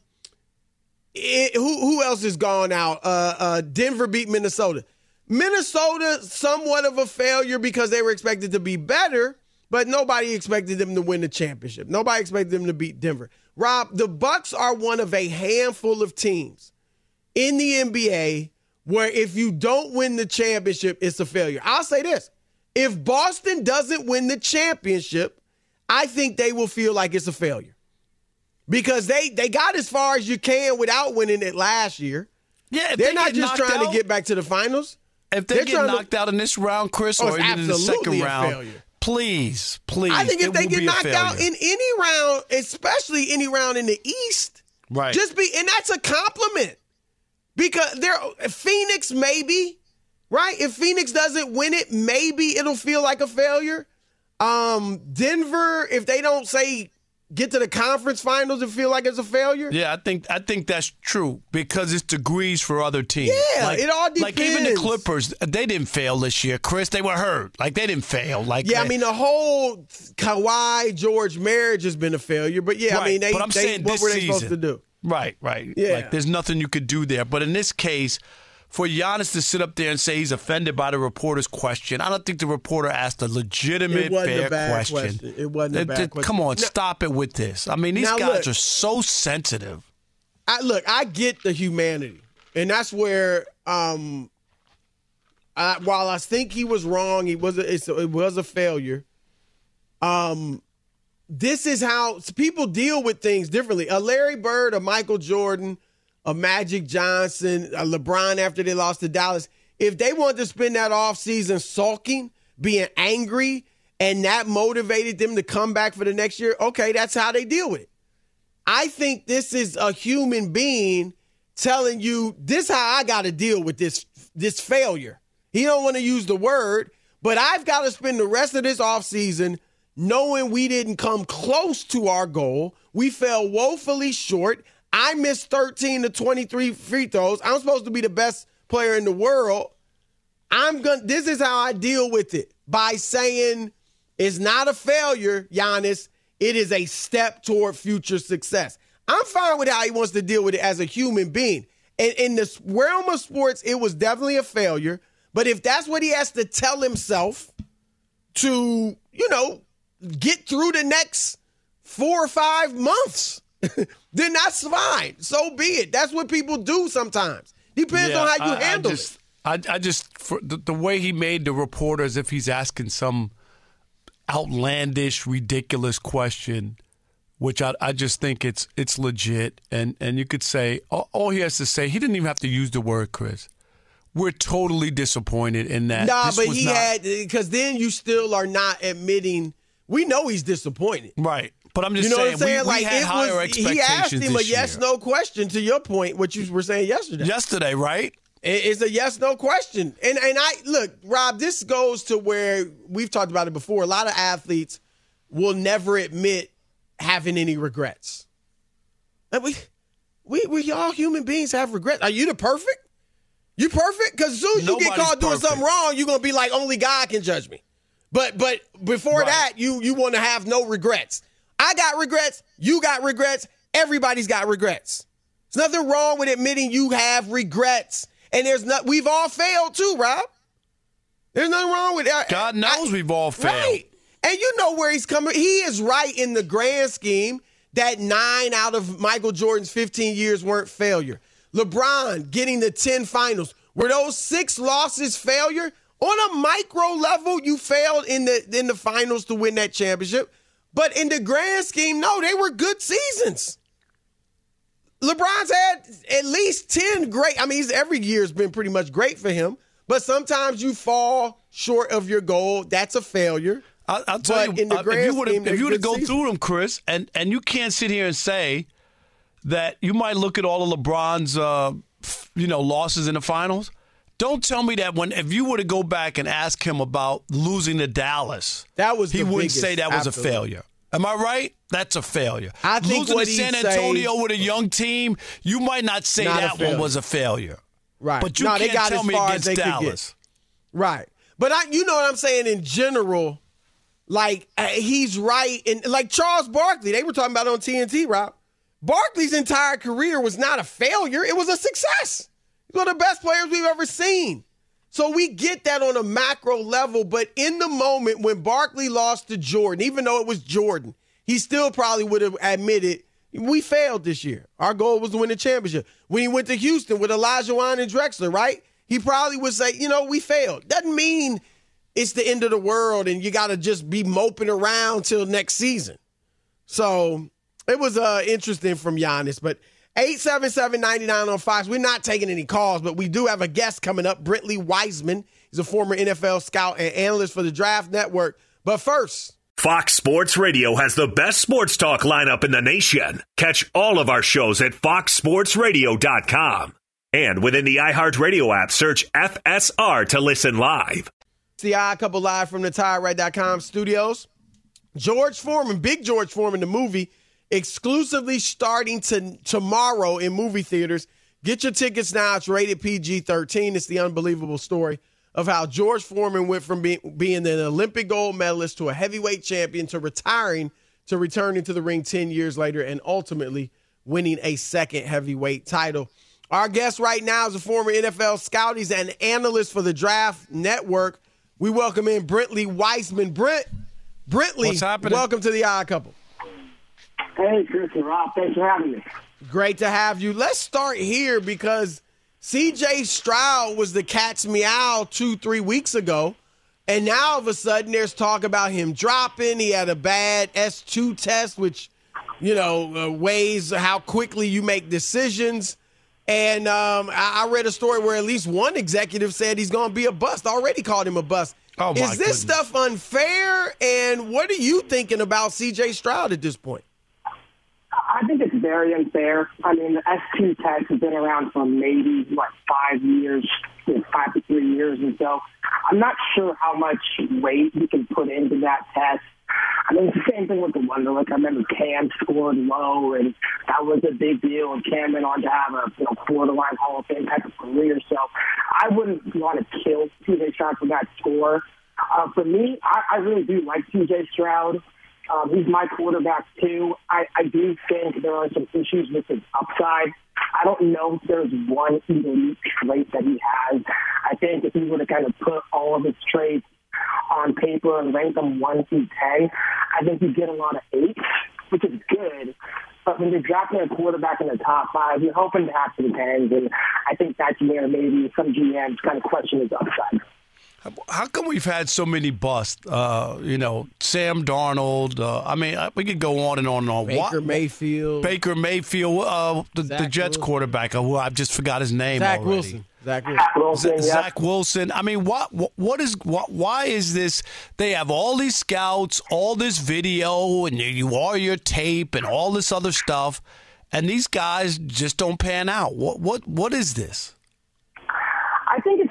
[SPEAKER 9] it, who who else has gone out? Uh, uh, Denver beat Minnesota. Minnesota, somewhat of a failure because they were expected to be better, but nobody expected them to win the championship. Nobody expected them to beat Denver. Rob, the Bucks are one of a handful of teams in the N B A where if you don't win the championship, it's a failure. I'll say this. If Boston doesn't win the championship, I think they will feel like it's a failure. Because they, they got as far as you can without winning it last year.
[SPEAKER 6] Yeah,
[SPEAKER 9] They're
[SPEAKER 6] they
[SPEAKER 9] not just trying
[SPEAKER 6] out,
[SPEAKER 9] to get back to the finals.
[SPEAKER 6] If they
[SPEAKER 9] They're
[SPEAKER 6] get knocked
[SPEAKER 9] to,
[SPEAKER 6] out in this round, Chris,
[SPEAKER 9] oh,
[SPEAKER 6] or even in the second round,
[SPEAKER 9] failure.
[SPEAKER 6] please, please.
[SPEAKER 9] I think if they get knocked
[SPEAKER 6] failure.
[SPEAKER 9] out in any round, especially any round in the East,
[SPEAKER 6] right?
[SPEAKER 9] Just be, and that's a compliment. Because they're Phoenix, maybe. Right? If Phoenix doesn't win it, maybe it'll feel like a failure. Um, Denver, if they don't say get to the conference finals, it feel like it's a failure.
[SPEAKER 6] Yeah, I think I think that's true because it's degrees for other teams.
[SPEAKER 9] Yeah,
[SPEAKER 6] like,
[SPEAKER 9] it all depends.
[SPEAKER 6] Like even the Clippers, they didn't fail this year, Chris. They were hurt. Like they didn't fail. Like
[SPEAKER 9] yeah,
[SPEAKER 6] they,
[SPEAKER 9] I mean the whole Kawhi George marriage has been a failure. But yeah,
[SPEAKER 6] right.
[SPEAKER 9] I mean they,
[SPEAKER 6] but I'm
[SPEAKER 9] they
[SPEAKER 6] saying
[SPEAKER 9] what
[SPEAKER 6] this
[SPEAKER 9] were they
[SPEAKER 6] season,
[SPEAKER 9] supposed to do?
[SPEAKER 6] Right, right.
[SPEAKER 9] Yeah.
[SPEAKER 6] Like there's nothing you could do there. But in this case, for Giannis to sit up there and say he's offended by the reporter's question, I don't think the reporter asked a legitimate,
[SPEAKER 9] it wasn't
[SPEAKER 6] fair
[SPEAKER 9] a bad
[SPEAKER 6] question.
[SPEAKER 9] question. It wasn't a bad
[SPEAKER 6] it,
[SPEAKER 9] question.
[SPEAKER 6] Come on,
[SPEAKER 9] now,
[SPEAKER 6] stop it with this. I mean, these guys
[SPEAKER 9] look,
[SPEAKER 6] are so sensitive.
[SPEAKER 9] I, look, I get the humanity, and that's where, um, I, while I think he was wrong, he was a, it's, it was a failure. Um, this is how people deal with things differently. A Larry Bird, a Michael Jordan, a Magic Johnson, a LeBron after they lost to Dallas, if they wanted to spend that offseason sulking, being angry, and that motivated them to come back for the next year, okay, that's how they deal with it. I think this is a human being telling you, this is how I got to deal with this, this failure. He don't want to use the word, but I've got to spend the rest of this offseason knowing we didn't come close to our goal. We fell woefully short. I missed thirteen to twenty-three free throws. I'm supposed to be the best player in the world. I'm going this is how I deal with it, by saying it's not a failure, Giannis. It is a step toward future success. I'm fine with how he wants to deal with it as a human being. And in the realm of sports, it was definitely a failure. But if that's what he has to tell himself to, you know, get through the next four or five months, then that's fine. So be it. That's what people do sometimes. Depends
[SPEAKER 6] yeah,
[SPEAKER 9] on how you
[SPEAKER 6] I,
[SPEAKER 9] handle
[SPEAKER 6] I just,
[SPEAKER 9] it.
[SPEAKER 6] I, I just, for the, the way he made the reporter as if he's asking some outlandish, ridiculous question, which I, I just think it's it's legit. And, and you could say, all, all he has to say, he didn't even have to use the word, Chris. We're totally disappointed in that.
[SPEAKER 9] Nah,
[SPEAKER 6] this
[SPEAKER 9] but
[SPEAKER 6] was
[SPEAKER 9] he
[SPEAKER 6] not,
[SPEAKER 9] had, because then you still are not admitting, we know he's disappointed.
[SPEAKER 6] Right. But I'm just
[SPEAKER 9] you know
[SPEAKER 6] saying,
[SPEAKER 9] what I'm saying?
[SPEAKER 6] We,
[SPEAKER 9] like,
[SPEAKER 6] we had
[SPEAKER 9] it
[SPEAKER 6] higher
[SPEAKER 9] was,
[SPEAKER 6] expectations
[SPEAKER 9] he asked him a
[SPEAKER 6] this year.
[SPEAKER 9] yes-no question, to your point, what you were saying yesterday.
[SPEAKER 6] Yesterday, right?
[SPEAKER 9] It's a yes-no question. And and I look, Rob, this goes to where we've talked about it before. A lot of athletes will never admit having any regrets. And we, we, we all human beings have regrets. Are you the perfect? You perfect? Because as soon as you
[SPEAKER 6] Nobody's
[SPEAKER 9] get caught doing
[SPEAKER 6] perfect.
[SPEAKER 9] something wrong, you're going to be like, only God can judge me. But but before
[SPEAKER 6] Right.
[SPEAKER 9] that, you you want to have no regrets. I got regrets. You got regrets. Everybody's got regrets. There's nothing wrong with admitting you have regrets. And there's not. We've all failed too, Rob. There's nothing wrong with that.
[SPEAKER 6] God knows I, we've all failed.
[SPEAKER 9] Right. And you know where he's coming. He is right in the grand scheme that nine out of Michael Jordan's fifteen years weren't failure. LeBron getting the ten finals. Were those six losses failure? On a micro level, you failed in the in the finals to win that championship. But in the grand scheme, no, they were good seasons. LeBron's had at least ten great. I mean, he's, every year's been pretty much great for him. But sometimes you fall short of your goal. That's a failure.
[SPEAKER 6] I'll, I'll tell
[SPEAKER 9] but
[SPEAKER 6] you,
[SPEAKER 9] in the
[SPEAKER 6] uh,
[SPEAKER 9] grand
[SPEAKER 6] if you were
[SPEAKER 9] scheme,
[SPEAKER 6] to, if you were to go
[SPEAKER 9] season.
[SPEAKER 6] through them, Chris, and, and you can't sit here and say that you might look at all of LeBron's, uh, f- you know, losses in the finals. Don't tell me that when if you were to go back and ask him about losing to Dallas,
[SPEAKER 9] that was
[SPEAKER 6] he
[SPEAKER 9] the
[SPEAKER 6] wouldn't
[SPEAKER 9] biggest,
[SPEAKER 6] say that was
[SPEAKER 9] absolutely.
[SPEAKER 6] a failure. Am I right? That's a failure.
[SPEAKER 9] I think
[SPEAKER 6] Losing
[SPEAKER 9] what
[SPEAKER 6] to
[SPEAKER 9] he'd
[SPEAKER 6] San
[SPEAKER 9] say-
[SPEAKER 6] Antonio with a young team, you might not say
[SPEAKER 9] Not a
[SPEAKER 6] that one
[SPEAKER 9] failure.
[SPEAKER 6] was a failure.
[SPEAKER 9] Right.
[SPEAKER 6] But you
[SPEAKER 9] no,
[SPEAKER 6] can't
[SPEAKER 9] they got
[SPEAKER 6] tell
[SPEAKER 9] as
[SPEAKER 6] me
[SPEAKER 9] far
[SPEAKER 6] against
[SPEAKER 9] as they
[SPEAKER 6] Dallas.
[SPEAKER 9] Could get. Right. But I, you know what I'm saying in general, like uh, he's right. And like Charles Barkley, they were talking about on T N T, Rob. Barkley's entire career was not a failure. It was a success. He's one of the best players we've ever seen. So we get that on a macro level, but in the moment when Barkley lost to Jordan, even though it was Jordan, he still probably would have admitted, we failed this year. Our goal was to win the championship. When he went to Houston with Olajuwon and Drexler, right? He probably would say, you know, we failed. Doesn't mean it's the end of the world and you got to just be moping around till next season. So it was uh, interesting from Giannis, but eight seven seven, nine nine on Fox. We're not taking any calls, but we do have a guest coming up, Brentley Wiseman. He's a former N F L scout and analyst for the Draft Network. But first,
[SPEAKER 8] Fox Sports Radio has the best sports talk lineup in the nation. Catch all of our shows at fox sports radio dot com. And within the iHeartRadio app, search F S R to listen live.
[SPEAKER 9] It's the Odd Couple live from the tire right dot com studios. George Foreman, Big George Foreman, the movie, exclusively starting to tomorrow in movie theaters. Get your tickets now. It's rated P G thirteen. It's the unbelievable story of how George Foreman went from being, being an Olympic gold medalist to a heavyweight champion to retiring to returning to the ring ten years later and ultimately winning a second heavyweight title. Our guest right now is a former N F L scout. He's an analyst for the Draft Network. We welcome in Brentley Wiseman. Brent, Brentley,
[SPEAKER 6] What's happening?
[SPEAKER 9] Welcome to the Odd Couple.
[SPEAKER 14] Hey, Chris and Rob. Thanks for having me.
[SPEAKER 9] Great to have you. Let's start here because C J Stroud was the cat's meow two, three weeks ago. And now all of a sudden there's talk about him dropping. He had a bad S two test, which, you know, uh, weighs how quickly you make decisions. And um, I, I read a story where at least one executive said he's going to be a bust, already called him a bust.
[SPEAKER 6] Oh, my
[SPEAKER 9] Is this
[SPEAKER 6] goodness.
[SPEAKER 9] stuff unfair? And what are you thinking about C J Stroud at this point?
[SPEAKER 14] I think it's very unfair. I mean, the S two test has been around for maybe, what, five years, you know, five to three years or so. I'm not sure how much weight you can put into that test. I mean, it's the same thing with the Wonderlic. I remember Cam scored low, and that was a big deal. And Cam went on to have a you know, borderline Hall of Fame type of career. So I wouldn't want to kill C J Stroud for that score. Uh, for me, I, I really do like C J Stroud. Um, he's my quarterback, too. I, I do think there are some issues with his upside. I don't know if there's one elite trait that he has. I think if he were to kind of put all of his traits on paper and rank them one through ten, I think you'd get a lot of eights, which is good. But when you're drafting a quarterback in the top five, you're hoping to have some tens, and I think that's where maybe some G Ms kind of question his upside.
[SPEAKER 6] How come we've had so many busts? Uh, you know, Sam Darnold. Uh, I mean, we could go on and on and on.
[SPEAKER 9] Baker
[SPEAKER 6] What-
[SPEAKER 9] Mayfield.
[SPEAKER 6] Baker Mayfield, uh, the, the
[SPEAKER 9] Zach
[SPEAKER 6] Jets
[SPEAKER 9] Wilson.
[SPEAKER 6] quarterback, uh, who I just forgot his name
[SPEAKER 9] Zach
[SPEAKER 6] already.
[SPEAKER 9] Wilson. Zach Wilson.
[SPEAKER 14] Wilson,
[SPEAKER 6] Z-
[SPEAKER 14] yeah.
[SPEAKER 6] Zach Wilson. I mean, what, what, what is, what, why is this? They have all these scouts, all this video, and you, you are your tape, and all this other stuff, and these guys just don't pan out. What, what, what is this?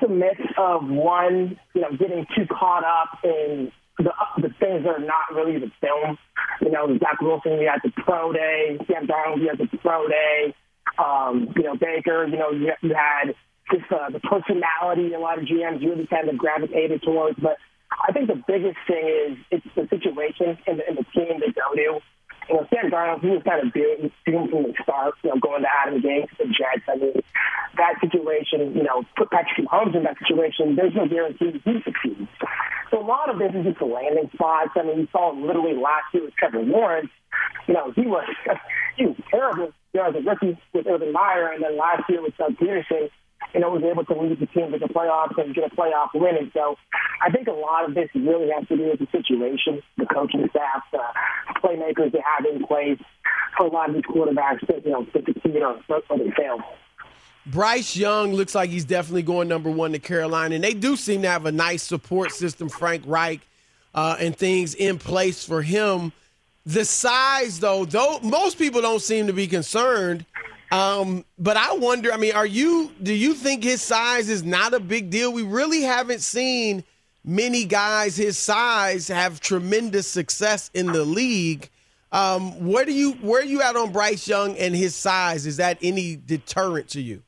[SPEAKER 14] a mix of, one, you know, getting too caught up in the the things that are not really the film. You know, Zach Wilson, we had the pro day. Sam Darnold, we had the pro day. Um, you know, Baker, you know, you, you had just uh, the personality a lot of G Ms really kind of gravitated towards. But I think the biggest thing is it's the situation and the, and the team they go to. You know, Sam Darnold, he was kind of doomed, doomed from the start, you know, going to Adam Gase, the Jets. I mean, that situation, you know, put Patrick Mahomes in that situation, there's no guarantee he succeeds. So a lot of this is just the landing spots. I mean, you saw literally last year with Trevor Lawrence. You know, he was he was terrible, you know, as a rookie with Urban Meyer, and then last year with Doug Peterson, you know, was able to lead the team to the playoffs and get a playoff win. And so I think a lot of this really has to do with the situation, the coaching staff, the playmakers they have in place for a lot of these quarterbacks to, you know, to succeed or, or they fail.
[SPEAKER 9] Bryce Young looks like he's definitely going number one to Carolina, and they do seem to have a nice support system, Frank Reich, uh, and things in place for him. The size, though, though most people don't seem to be concerned. Um, but I wonder, I mean, are you, do you think his size is not a big deal? We really haven't seen many guys his size have tremendous success in the league. Um, where do you, where are you at on Bryce Young and his size? Is that any deterrent to you?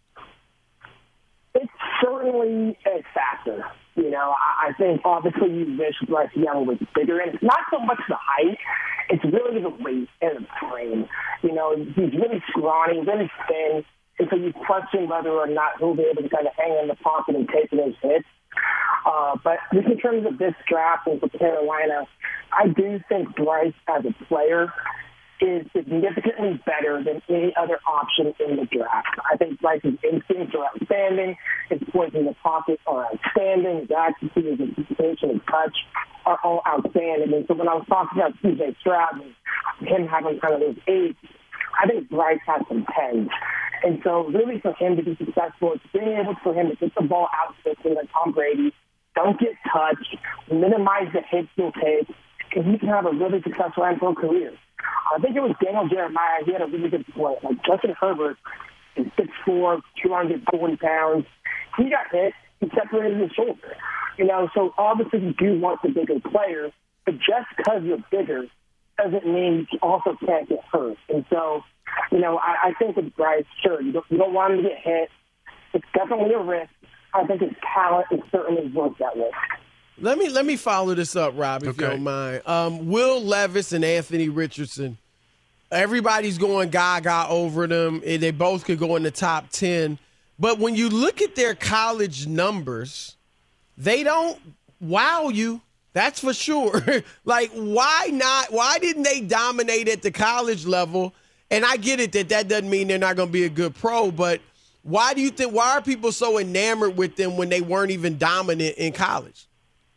[SPEAKER 14] It's certainly a factor. You know, I, I think obviously you wish Bryce Young was bigger, and it's not so much the height. It's really the weight and the frame. You know, he's really scrawny, really thin, and so you question whether or not he'll be able to kind of hang in the pocket and take those hits. Uh, but just in terms of this draft and for Carolina, I do think Bryce as a player is significantly better than any other option in the draft. I think Bryce's instincts are outstanding. His points in the pocket are outstanding. His accuracy, his anticipation, his touch are all outstanding. And so when I was talking about C J Stroud and him having kind of those eights, I think Bryce has some tens. And so really for him to be successful, it's being able for him to get the ball out quickly like Tom Brady, don't get touched, minimize the hits he'll take, and he can have a really successful N F L career. I think it was Daniel Jeremiah. He had a really good point. Like Justin Herbert is six foot four, two hundred forty pounds. He got hit. He separated his shoulder. You know, so obviously you do want the bigger player, but just because you're bigger doesn't mean you also can't get hurt. And so, you know, I, I think with Bryce, sure, you don't, you don't want him to get hit. It's definitely a risk. I think his talent is certainly worth that risk.
[SPEAKER 9] Let me let me follow this up, Rob, if
[SPEAKER 6] okay.
[SPEAKER 9] you don't mind. Um, Will Levis and Anthony Richardson, everybody's going gaga over them. They both could go in the top ten. But when you look at their college numbers, they don't wow you. That's for sure. Like, why not? Why didn't they dominate at the college level? And I get it that that doesn't mean they're not going to be a good pro, but why do you think, why are people so enamored with them when they weren't even dominant in college?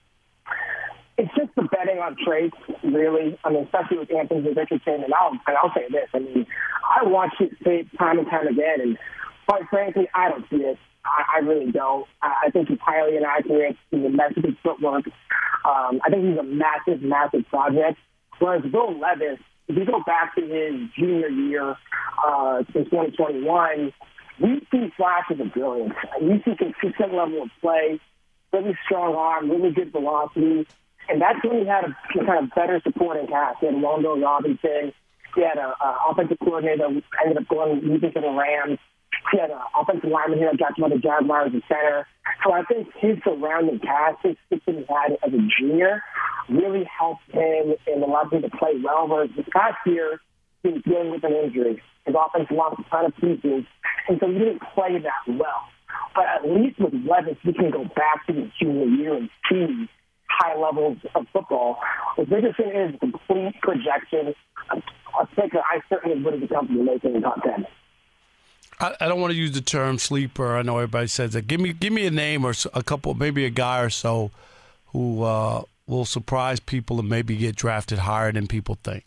[SPEAKER 14] It's just the betting on traits, really. I mean, especially with Anthony Richardson. And I'll, and I'll say this. I mean, I watch his tape time and time again, and quite frankly, I don't see it. I, I really don't. I, I think he's highly inaccurate. He's a mess with his footwork. Um, I think he's a massive, massive project. Whereas Will Levis, if you go back to his junior year uh, in twenty twenty-one, we see flashes of brilliance. We see consistent level of play, really strong arm, really good velocity. And that's when he had a kind of better supporting cast. He had Rondo Robinson. He had an offensive coordinator that ended up going leaving to the Rams. He had an offensive lineman here that got to the Jaguars at center. So I think his surrounding cast, his system he had as a junior, really helped him and allowed him to play well. Whereas this past year, he was dealing with an injury. His offense lost a ton of pieces, and so he didn't play that well. But at least with Levis, we can go back to his junior year and see high levels of football. With Richardson is a complete projection. A picker, I certainly wouldn't be comfortable making the top ten.
[SPEAKER 6] I, I don't want to use the term sleeper. I know everybody says that. Give me, give me a name or a couple, maybe a guy or so who uh, will surprise people and maybe get drafted higher than people think.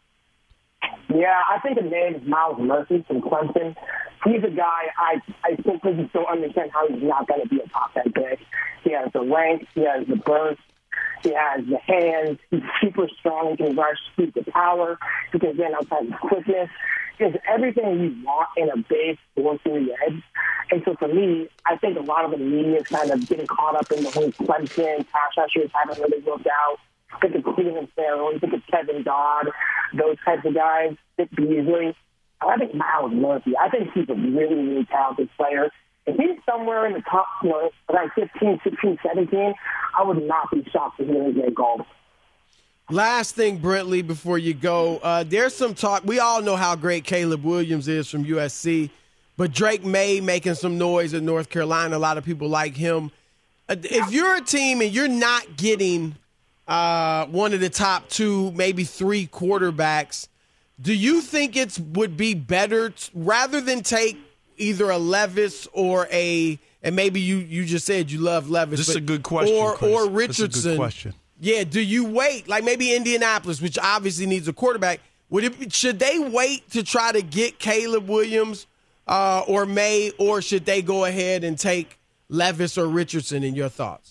[SPEAKER 14] Yeah, I think the name is Miles Murphy from Clemson. He's a guy I I simply just don't understand how he's not going to be a top ten pick. He has the length, he has the burst, he has the hands, he's super strong, he can rush, speed the power, he can get outside his quickness. It's everything you want in a big four three edge. And so for me, I think a lot of the media is kind of getting caught up in the whole Clemson, pass rushers haven't really worked out. Think of Cleveland Farrell, think of Kevin Dodd, those types of guys, Vic Beasley. I think Myles Murphy, I think he's a really, really talented player. If he's somewhere in the top, you know, around fifteen, sixteen, seventeen, I would not be shocked to hear him get golf.
[SPEAKER 9] Last thing, Brentley, before you go, uh, there's some talk. We all know how great Caleb Williams is from U S C, but Drake May making some noise in North Carolina. A lot of people like him. Uh, if you're a team and you're not getting uh, one of the top two, maybe three quarterbacks, do you think it would be better t- rather than take either a Levis or a, and maybe you, you just said you love Levis.
[SPEAKER 6] This
[SPEAKER 9] but,
[SPEAKER 6] is a good question,
[SPEAKER 9] Or,
[SPEAKER 6] Chris.
[SPEAKER 9] or Richardson.
[SPEAKER 6] This is a good question.
[SPEAKER 9] Yeah, do you wait? Like maybe Indianapolis, which obviously needs a quarterback. Would it be, should they wait to try to get Caleb Williams uh, or May, or should they go ahead and take Levis or Richardson, in your thoughts?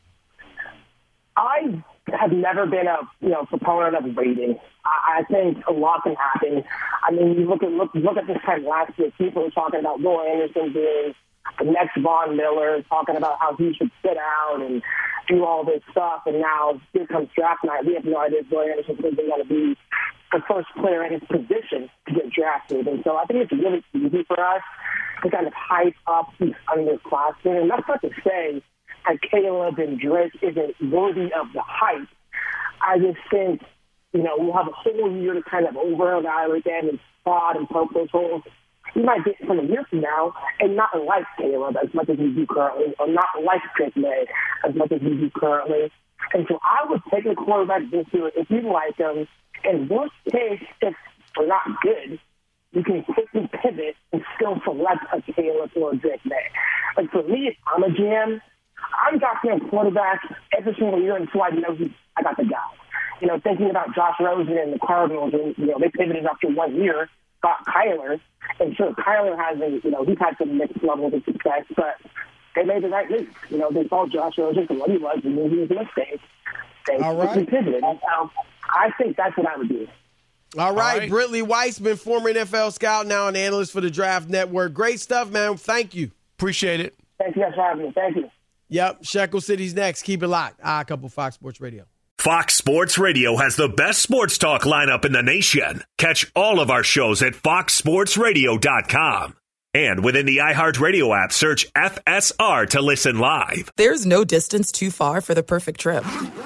[SPEAKER 14] I have never been a you know proponent of waiting. I, I think a lot can happen. I mean, you look at look look at this time last year. People were talking about Will Anderson being the next Von Miller, talking about how he should sit out and do all this stuff. And now here comes draft night. We have no idea if Will Anderson is going to be the first player in his position to get drafted. And so I think it's really easy for us to kind of hype up these underclassmen. And that's not to say that Caleb and Drake isn't worthy of the hype. I just think, you know, we'll have a whole year to kind of over-evaluate them and spot and poke those holes. You might get from a year from now and not like Caleb as much as we do currently, or not like Drake May as much as we do currently. And so I would take a quarterback this year if you like him. And worst case, if we're not good, you can quickly pivot and still select a Caleb or a Drake May. Like for me, if I'm a G M, I'm drafting a quarterback every single year until I know he, I got the guy. You know, thinking about Josh Rosen and the Cardinals, and you know they pivoted after one year, got Kyler, and sure, Kyler has a, you know he's had some mixed levels of success, but they made the right move. You know, they saw Josh Rosen for what he was, and he was a mistake. They
[SPEAKER 9] All right.
[SPEAKER 14] quickly pivoted. And so I think that's what I would do.
[SPEAKER 9] All right,
[SPEAKER 6] All right.
[SPEAKER 9] Brentley Weissman, former N F L scout, now an analyst for the Draft Network. Great stuff, man. Thank you.
[SPEAKER 6] Appreciate it.
[SPEAKER 14] Thank you guys for having me. Thank you.
[SPEAKER 9] Yep, Shekel City's next. Keep it locked. Ah, couple Fox Sports Radio.
[SPEAKER 8] Fox Sports Radio has the best sports talk lineup in the nation. Catch all of our shows at fox sports radio dot com. And within the iHeartRadio app, search F S R to listen live.
[SPEAKER 3] There's no distance too far for the perfect trip.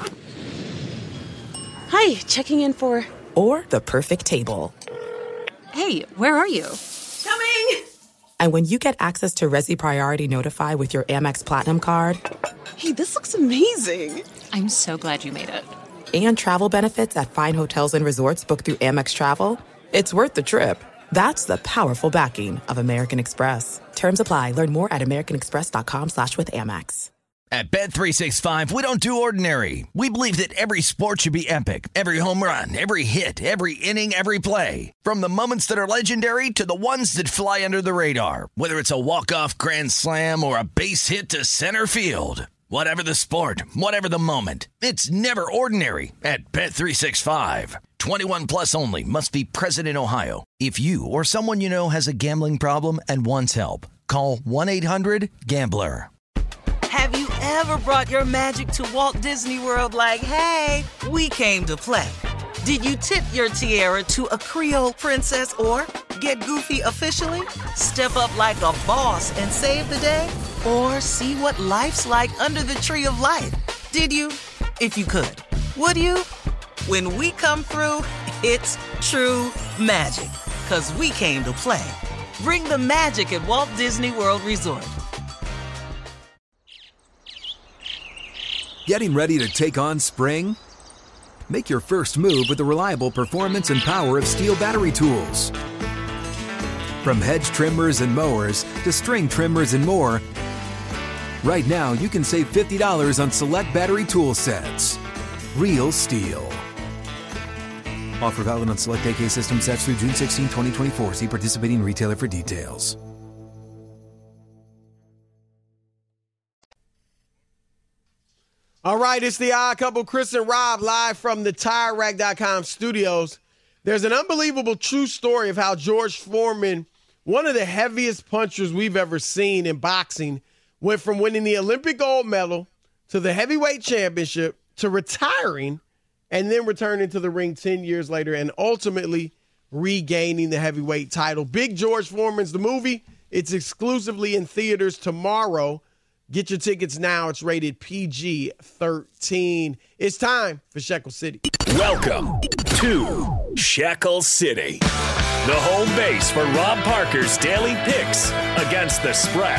[SPEAKER 13] Hi, checking in for...
[SPEAKER 3] Or the perfect table.
[SPEAKER 13] Hey, where are you?
[SPEAKER 16] Coming!
[SPEAKER 3] And when you get access to Resi Priority Notify with your Amex Platinum card...
[SPEAKER 16] Hey, this looks amazing!
[SPEAKER 13] I'm so glad you made it.
[SPEAKER 3] And travel benefits at fine hotels and resorts booked through Amex Travel, it's worth the trip. That's the powerful backing of American Express. Terms apply. Learn more at americanexpress.com slash with Amex.
[SPEAKER 5] At Bet three sixty-five, we don't do ordinary. We believe that every sport should be epic. Every home run, every hit, every inning, every play. From the moments that are legendary to the ones that fly under the radar. Whether it's a walk-off grand slam or a base hit to center field. Whatever the sport, whatever the moment. It's never ordinary at Bet three sixty-five. twenty-one plus only. Must be present in Ohio. If you or someone you know has a gambling problem and wants help, call one eight hundred gambler.
[SPEAKER 1] Have you ever brought your magic to Walt Disney World like, hey, we came to play? Did you tip your tiara to a Creole princess or get goofy officially? Step up like a boss and save the day? Or see what life's like under the tree of life? Did you? If you could. Would you? When we come through, it's true magic. 'Cause we came to play. Bring the magic at Walt Disney World Resort.
[SPEAKER 15] Getting ready to take on spring? Make your first move with the reliable performance and power of Steel battery tools. From hedge trimmers and mowers to string trimmers and more, right now you can save fifty dollars on select battery tool sets. Real Steel. Offer valid on select A K system sets through June sixteenth, twenty twenty-four. See participating retailer for details.
[SPEAKER 9] All right, it's the Odd Couple, Chris and Rob, live from the Tire Rack dot com studios. There's an unbelievable true story of how George Foreman, one of the heaviest punchers we've ever seen in boxing, went from winning the Olympic gold medal to the heavyweight championship to retiring and then returning to the ring ten years later and ultimately regaining the heavyweight title. Big George Foreman's the movie. It's exclusively in theaters tomorrow. Get your tickets now. It's rated P G thirteen. It's time for Shekel City.
[SPEAKER 8] Welcome to Shekel City, the home base for Rob Parker's daily picks against the spread.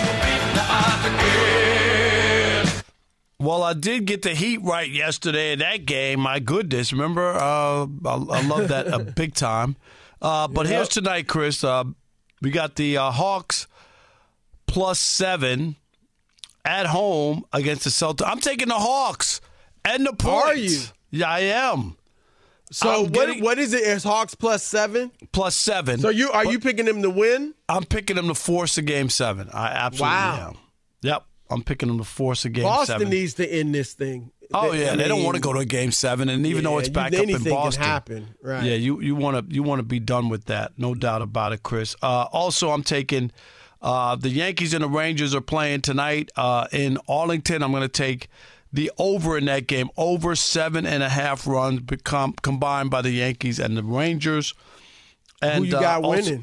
[SPEAKER 6] Well, I did get the Heat right yesterday in that game. My goodness. Remember? Uh, I, I love that uh, big time. Uh, but yep. Here's tonight, Chris. Uh, we got the uh, Hawks plus seven at home against the Celtics. I'm taking the Hawks and the points.
[SPEAKER 9] Are you?
[SPEAKER 6] Yeah, I am.
[SPEAKER 9] So what, getting, what is it? Is Hawks plus seven?
[SPEAKER 6] Plus seven.
[SPEAKER 9] So you are you picking them to win?
[SPEAKER 6] I'm picking them to force a game seven. I absolutely
[SPEAKER 9] wow.
[SPEAKER 6] am. Yep. I'm picking them to force a game
[SPEAKER 9] Boston
[SPEAKER 6] seven.
[SPEAKER 9] Boston needs to end this thing.
[SPEAKER 6] Oh,
[SPEAKER 9] they,
[SPEAKER 6] yeah.
[SPEAKER 9] I
[SPEAKER 6] they
[SPEAKER 9] mean,
[SPEAKER 6] don't want to go to a game seven. And even
[SPEAKER 9] yeah,
[SPEAKER 6] though it's back
[SPEAKER 9] you,
[SPEAKER 6] up in Boston.
[SPEAKER 9] Anything can happen. Right.
[SPEAKER 6] Yeah, you, you want to you want to be done with that. No doubt about it, Chris. Uh, also, I'm taking uh, the Yankees and the Rangers are playing tonight uh, in Arlington. I'm going to take the over in that game. Over seven and a half runs become combined by the Yankees and the Rangers. And,
[SPEAKER 9] who you got
[SPEAKER 6] uh, also,
[SPEAKER 9] winning?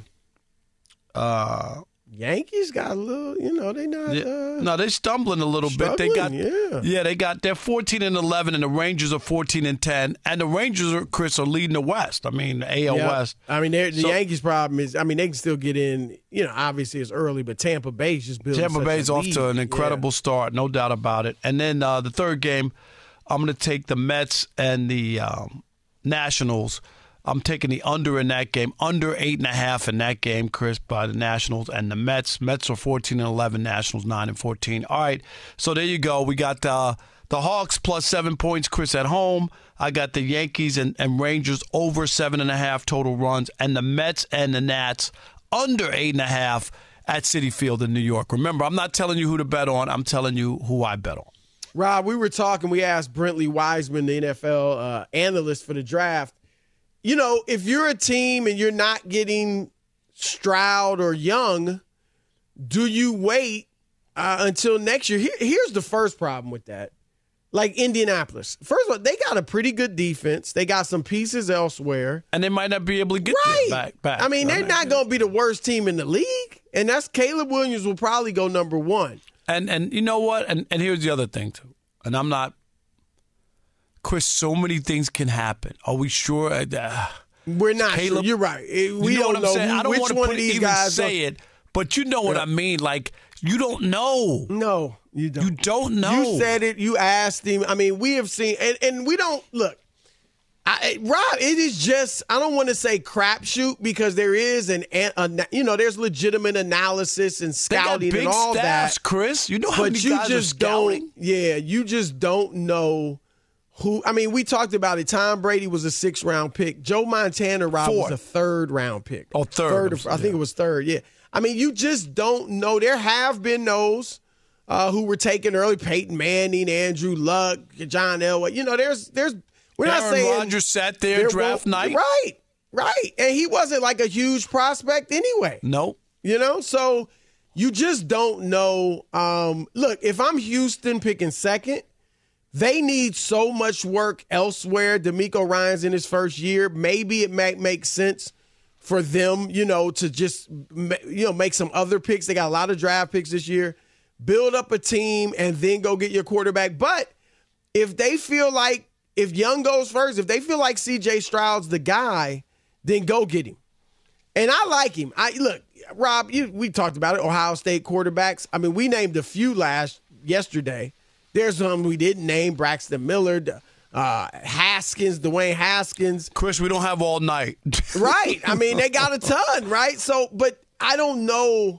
[SPEAKER 6] Uh
[SPEAKER 9] Yankees got a little, you know, they not.
[SPEAKER 6] Yeah.
[SPEAKER 9] Uh,
[SPEAKER 6] no, they're stumbling a little bit. They got,
[SPEAKER 9] yeah.
[SPEAKER 6] yeah, they got. They're fourteen and eleven, and the Rangers are fourteen and ten, and the Rangers are Chris are leading the West. I mean, the A L
[SPEAKER 9] yeah.
[SPEAKER 6] West.
[SPEAKER 9] I mean, the
[SPEAKER 6] so,
[SPEAKER 9] Yankees' problem is, I mean, they can still get in. You know, obviously it's early, but Tampa Bay's just building.
[SPEAKER 6] Tampa Bay's off to an incredible
[SPEAKER 9] yeah.
[SPEAKER 6] start, no doubt about it. And then uh, the third game, I'm going to take the Mets and the um, Nationals. I'm taking the under in that game, under eight and a half in that game, Chris, by the Nationals and the Mets. Mets are fourteen and eleven, Nationals nine and fourteen. All right, so there you go. We got uh, the Hawks plus seven points, Chris, at home. I got the Yankees and, and Rangers over seven and a half total runs, and the Mets and the Nats under eight and a half at Citi Field in New York. Remember, I'm not telling you who to bet on. I'm telling you who I bet on.
[SPEAKER 9] Rob, we were talking. We asked Brentley Wiseman, the N F L uh, analyst for the draft. You know, if you're a team and you're not getting Stroud or Young, do you wait uh, until next year? Here, here's the first problem with that. Like Indianapolis. First of all, they got a pretty good defense. They got some pieces elsewhere.
[SPEAKER 6] And they might not be able to get
[SPEAKER 9] right.
[SPEAKER 6] back, back.
[SPEAKER 9] I mean, they're not going to be the worst team in the league. And that's Caleb Williams will probably go number one.
[SPEAKER 6] And and you know what? And, and here's the other thing, too. And I'm not – Chris, so many things can happen. Are we sure? Uh,
[SPEAKER 9] We're not
[SPEAKER 6] Caleb,
[SPEAKER 9] sure. You're right. We
[SPEAKER 6] you know
[SPEAKER 9] don't
[SPEAKER 6] what I'm
[SPEAKER 9] know
[SPEAKER 6] saying?
[SPEAKER 9] who,
[SPEAKER 6] I don't
[SPEAKER 9] which
[SPEAKER 6] want to
[SPEAKER 9] one
[SPEAKER 6] put,
[SPEAKER 9] of these
[SPEAKER 6] even
[SPEAKER 9] guys
[SPEAKER 6] say
[SPEAKER 9] are,
[SPEAKER 6] it, but you know what yeah. I mean. Like, you don't know.
[SPEAKER 9] No, you don't.
[SPEAKER 6] You don't know.
[SPEAKER 9] You said it. You asked him. I mean, we have seen, and, and we don't, look, I, Rob, it is just, I don't want to say crapshoot because there is an, a, you know, there's legitimate analysis and scouting
[SPEAKER 6] they got big
[SPEAKER 9] and all
[SPEAKER 6] staffs,
[SPEAKER 9] that.
[SPEAKER 6] Chris. You know how
[SPEAKER 9] but
[SPEAKER 6] many
[SPEAKER 9] you
[SPEAKER 6] guys
[SPEAKER 9] just
[SPEAKER 6] are scouting?
[SPEAKER 9] Don't, yeah, you just don't know who. I mean, we talked about it. Tom Brady was a sixth round pick. Joe Montana, Rob,
[SPEAKER 6] Fourth.
[SPEAKER 9] was a third round pick.
[SPEAKER 6] Oh, third.
[SPEAKER 9] third I think yeah. it was third, yeah. I mean, you just don't know. There have been those uh, who were taken early. Peyton Manning, Andrew Luck, John Elway. You know, there's, there's, we're
[SPEAKER 6] Aaron
[SPEAKER 9] not saying.
[SPEAKER 6] Rodgers sat there, there draft night.
[SPEAKER 9] Right, right. And he wasn't like a huge prospect anyway.
[SPEAKER 6] Nope.
[SPEAKER 9] You know, so you just don't know. Um, look, if I'm Houston picking second, they need so much work elsewhere. DeMeco Ryans in his first year. Maybe it might make sense for them, you know, to just, you know, make some other picks. They got a lot of draft picks this year. Build up a team and then go get your quarterback. But if they feel like, if Young goes first, if they feel like C J Stroud's the guy, then go get him. And I like him. I look, Rob, you, we talked about it, Ohio State quarterbacks. I mean, we named a few last yesterday. There's some we didn't name, Braxton Miller, uh, Haskins, Dwayne Haskins.
[SPEAKER 6] Chris, we don't have all night.
[SPEAKER 9] Right. I mean, they got a ton, right? So, but I don't know.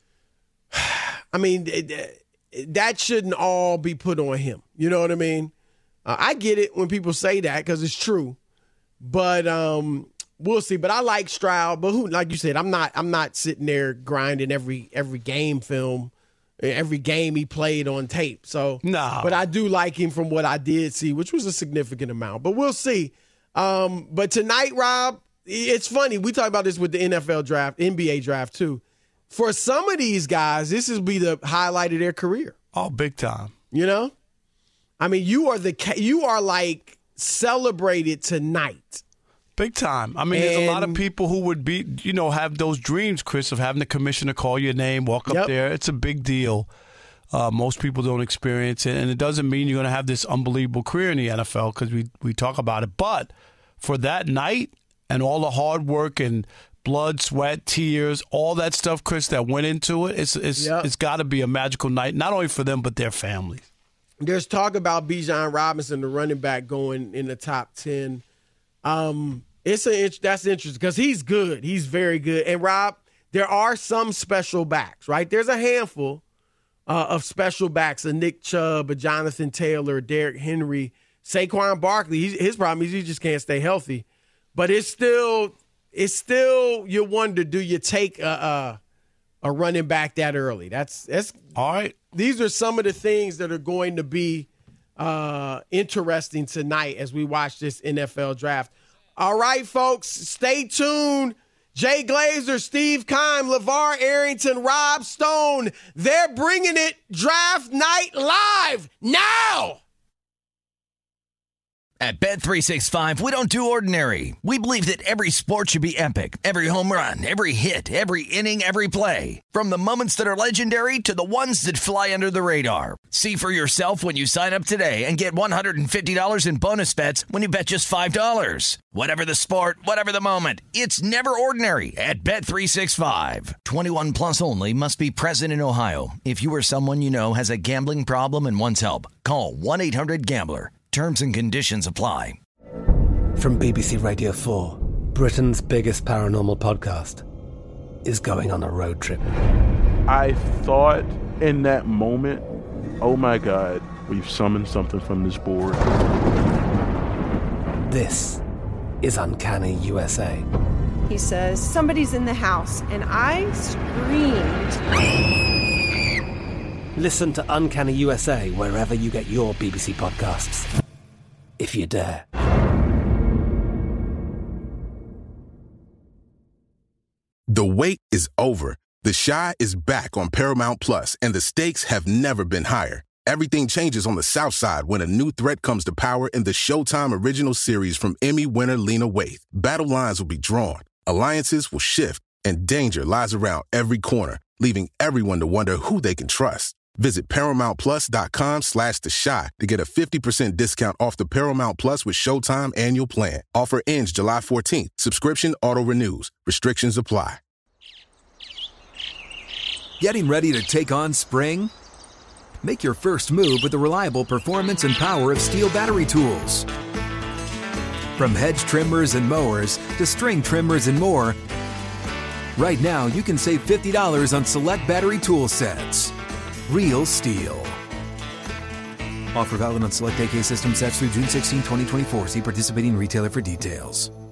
[SPEAKER 9] I mean, it, that shouldn't all be put on him. You know what I mean? Uh, I get it when people say that because it's true. But um, we'll see. But I like Stroud. But who, like you said, I'm not. I'm not sitting there grinding every every game film. Every game he played on tape. So,
[SPEAKER 6] no.
[SPEAKER 9] But I do like him from what I did see, which was a significant amount. But we'll see. Um, but tonight, Rob, it's funny. We talk about this with the N F L draft, N B A draft too. For some of these guys, this will be the highlight of their career.
[SPEAKER 6] Oh, big time.
[SPEAKER 9] You know? I mean, you are the you are like celebrated tonight.
[SPEAKER 6] Big time. I mean, and there's a lot of people who would be, you know, have those dreams, Chris, of having the commissioner call your name, walk up yep. there. It's a big deal. Uh, most people don't experience it, and it doesn't mean you're going to have this unbelievable career in the N F L because we, we talk about it. But for that night and all the hard work and blood, sweat, tears, all that stuff, Chris, that went into it, it's it's yep. it's got to be a magical night, not only for them but their families.
[SPEAKER 9] There's talk about Bijan Robinson, the running back, going in the top ten. Um, it's a that's interesting because he's good. He's very good. And Rob, there are some special backs, right? There's a handful uh, of special backs: a Nick Chubb, a Jonathan Taylor, Derrick Henry, Saquon Barkley. He's, his problem is he just can't stay healthy. But it's still, it's still. You wonder, do you take a a, a running back that early? That's that's
[SPEAKER 6] all right.
[SPEAKER 9] These are some of the things that are going to be uh, interesting tonight as we watch this N F L draft. All right, folks, stay tuned. Jay Glazer, Steve Keim, LeVar Arrington, Rob Stone, they're bringing it draft night live now.
[SPEAKER 5] At Bet three sixty-five, we don't do ordinary. We believe that every sport should be epic. Every home run, every hit, every inning, every play. From the moments that are legendary to the ones that fly under the radar. See for yourself when you sign up today and get one hundred fifty dollars in bonus bets when you bet just five dollars. Whatever the sport, whatever the moment, it's never ordinary at Bet three sixty-five. twenty-one plus only. Must be present in Ohio. If you or someone you know has a gambling problem and wants help, call one eight hundred gambler. Terms and conditions apply.
[SPEAKER 17] From B B C Radio four, Britain's biggest paranormal podcast is going on a road trip.
[SPEAKER 18] I thought in that moment, oh my God, we've summoned something from this board.
[SPEAKER 17] This is Uncanny U S A.
[SPEAKER 19] He says, somebody's in the house, and I screamed.
[SPEAKER 17] Listen to Uncanny U S A wherever you get your B B C podcasts, if you dare.
[SPEAKER 20] The wait is over. The Chi is back on Paramount Plus, and the stakes have never been higher. Everything changes on the South Side when a new threat comes to power in the Showtime original series from Emmy winner Lena Waithe. Battle lines will be drawn, alliances will shift, and danger lies around every corner, leaving everyone to wonder who they can trust. Visit ParamountPlus.com slash The Chi to get a fifty percent discount off the Paramount Plus with Showtime annual plan. Offer ends July fourteenth. Subscription auto-renews. Restrictions apply.
[SPEAKER 15] Getting ready to take on spring? Make your first move with the reliable performance and power of Steel battery tools. From hedge trimmers and mowers to string trimmers and more, right now you can save fifty dollars on select battery tool sets. Real Steel. Offer valid on select A K system sets through June sixteenth, twenty twenty-four. See participating retailer for details.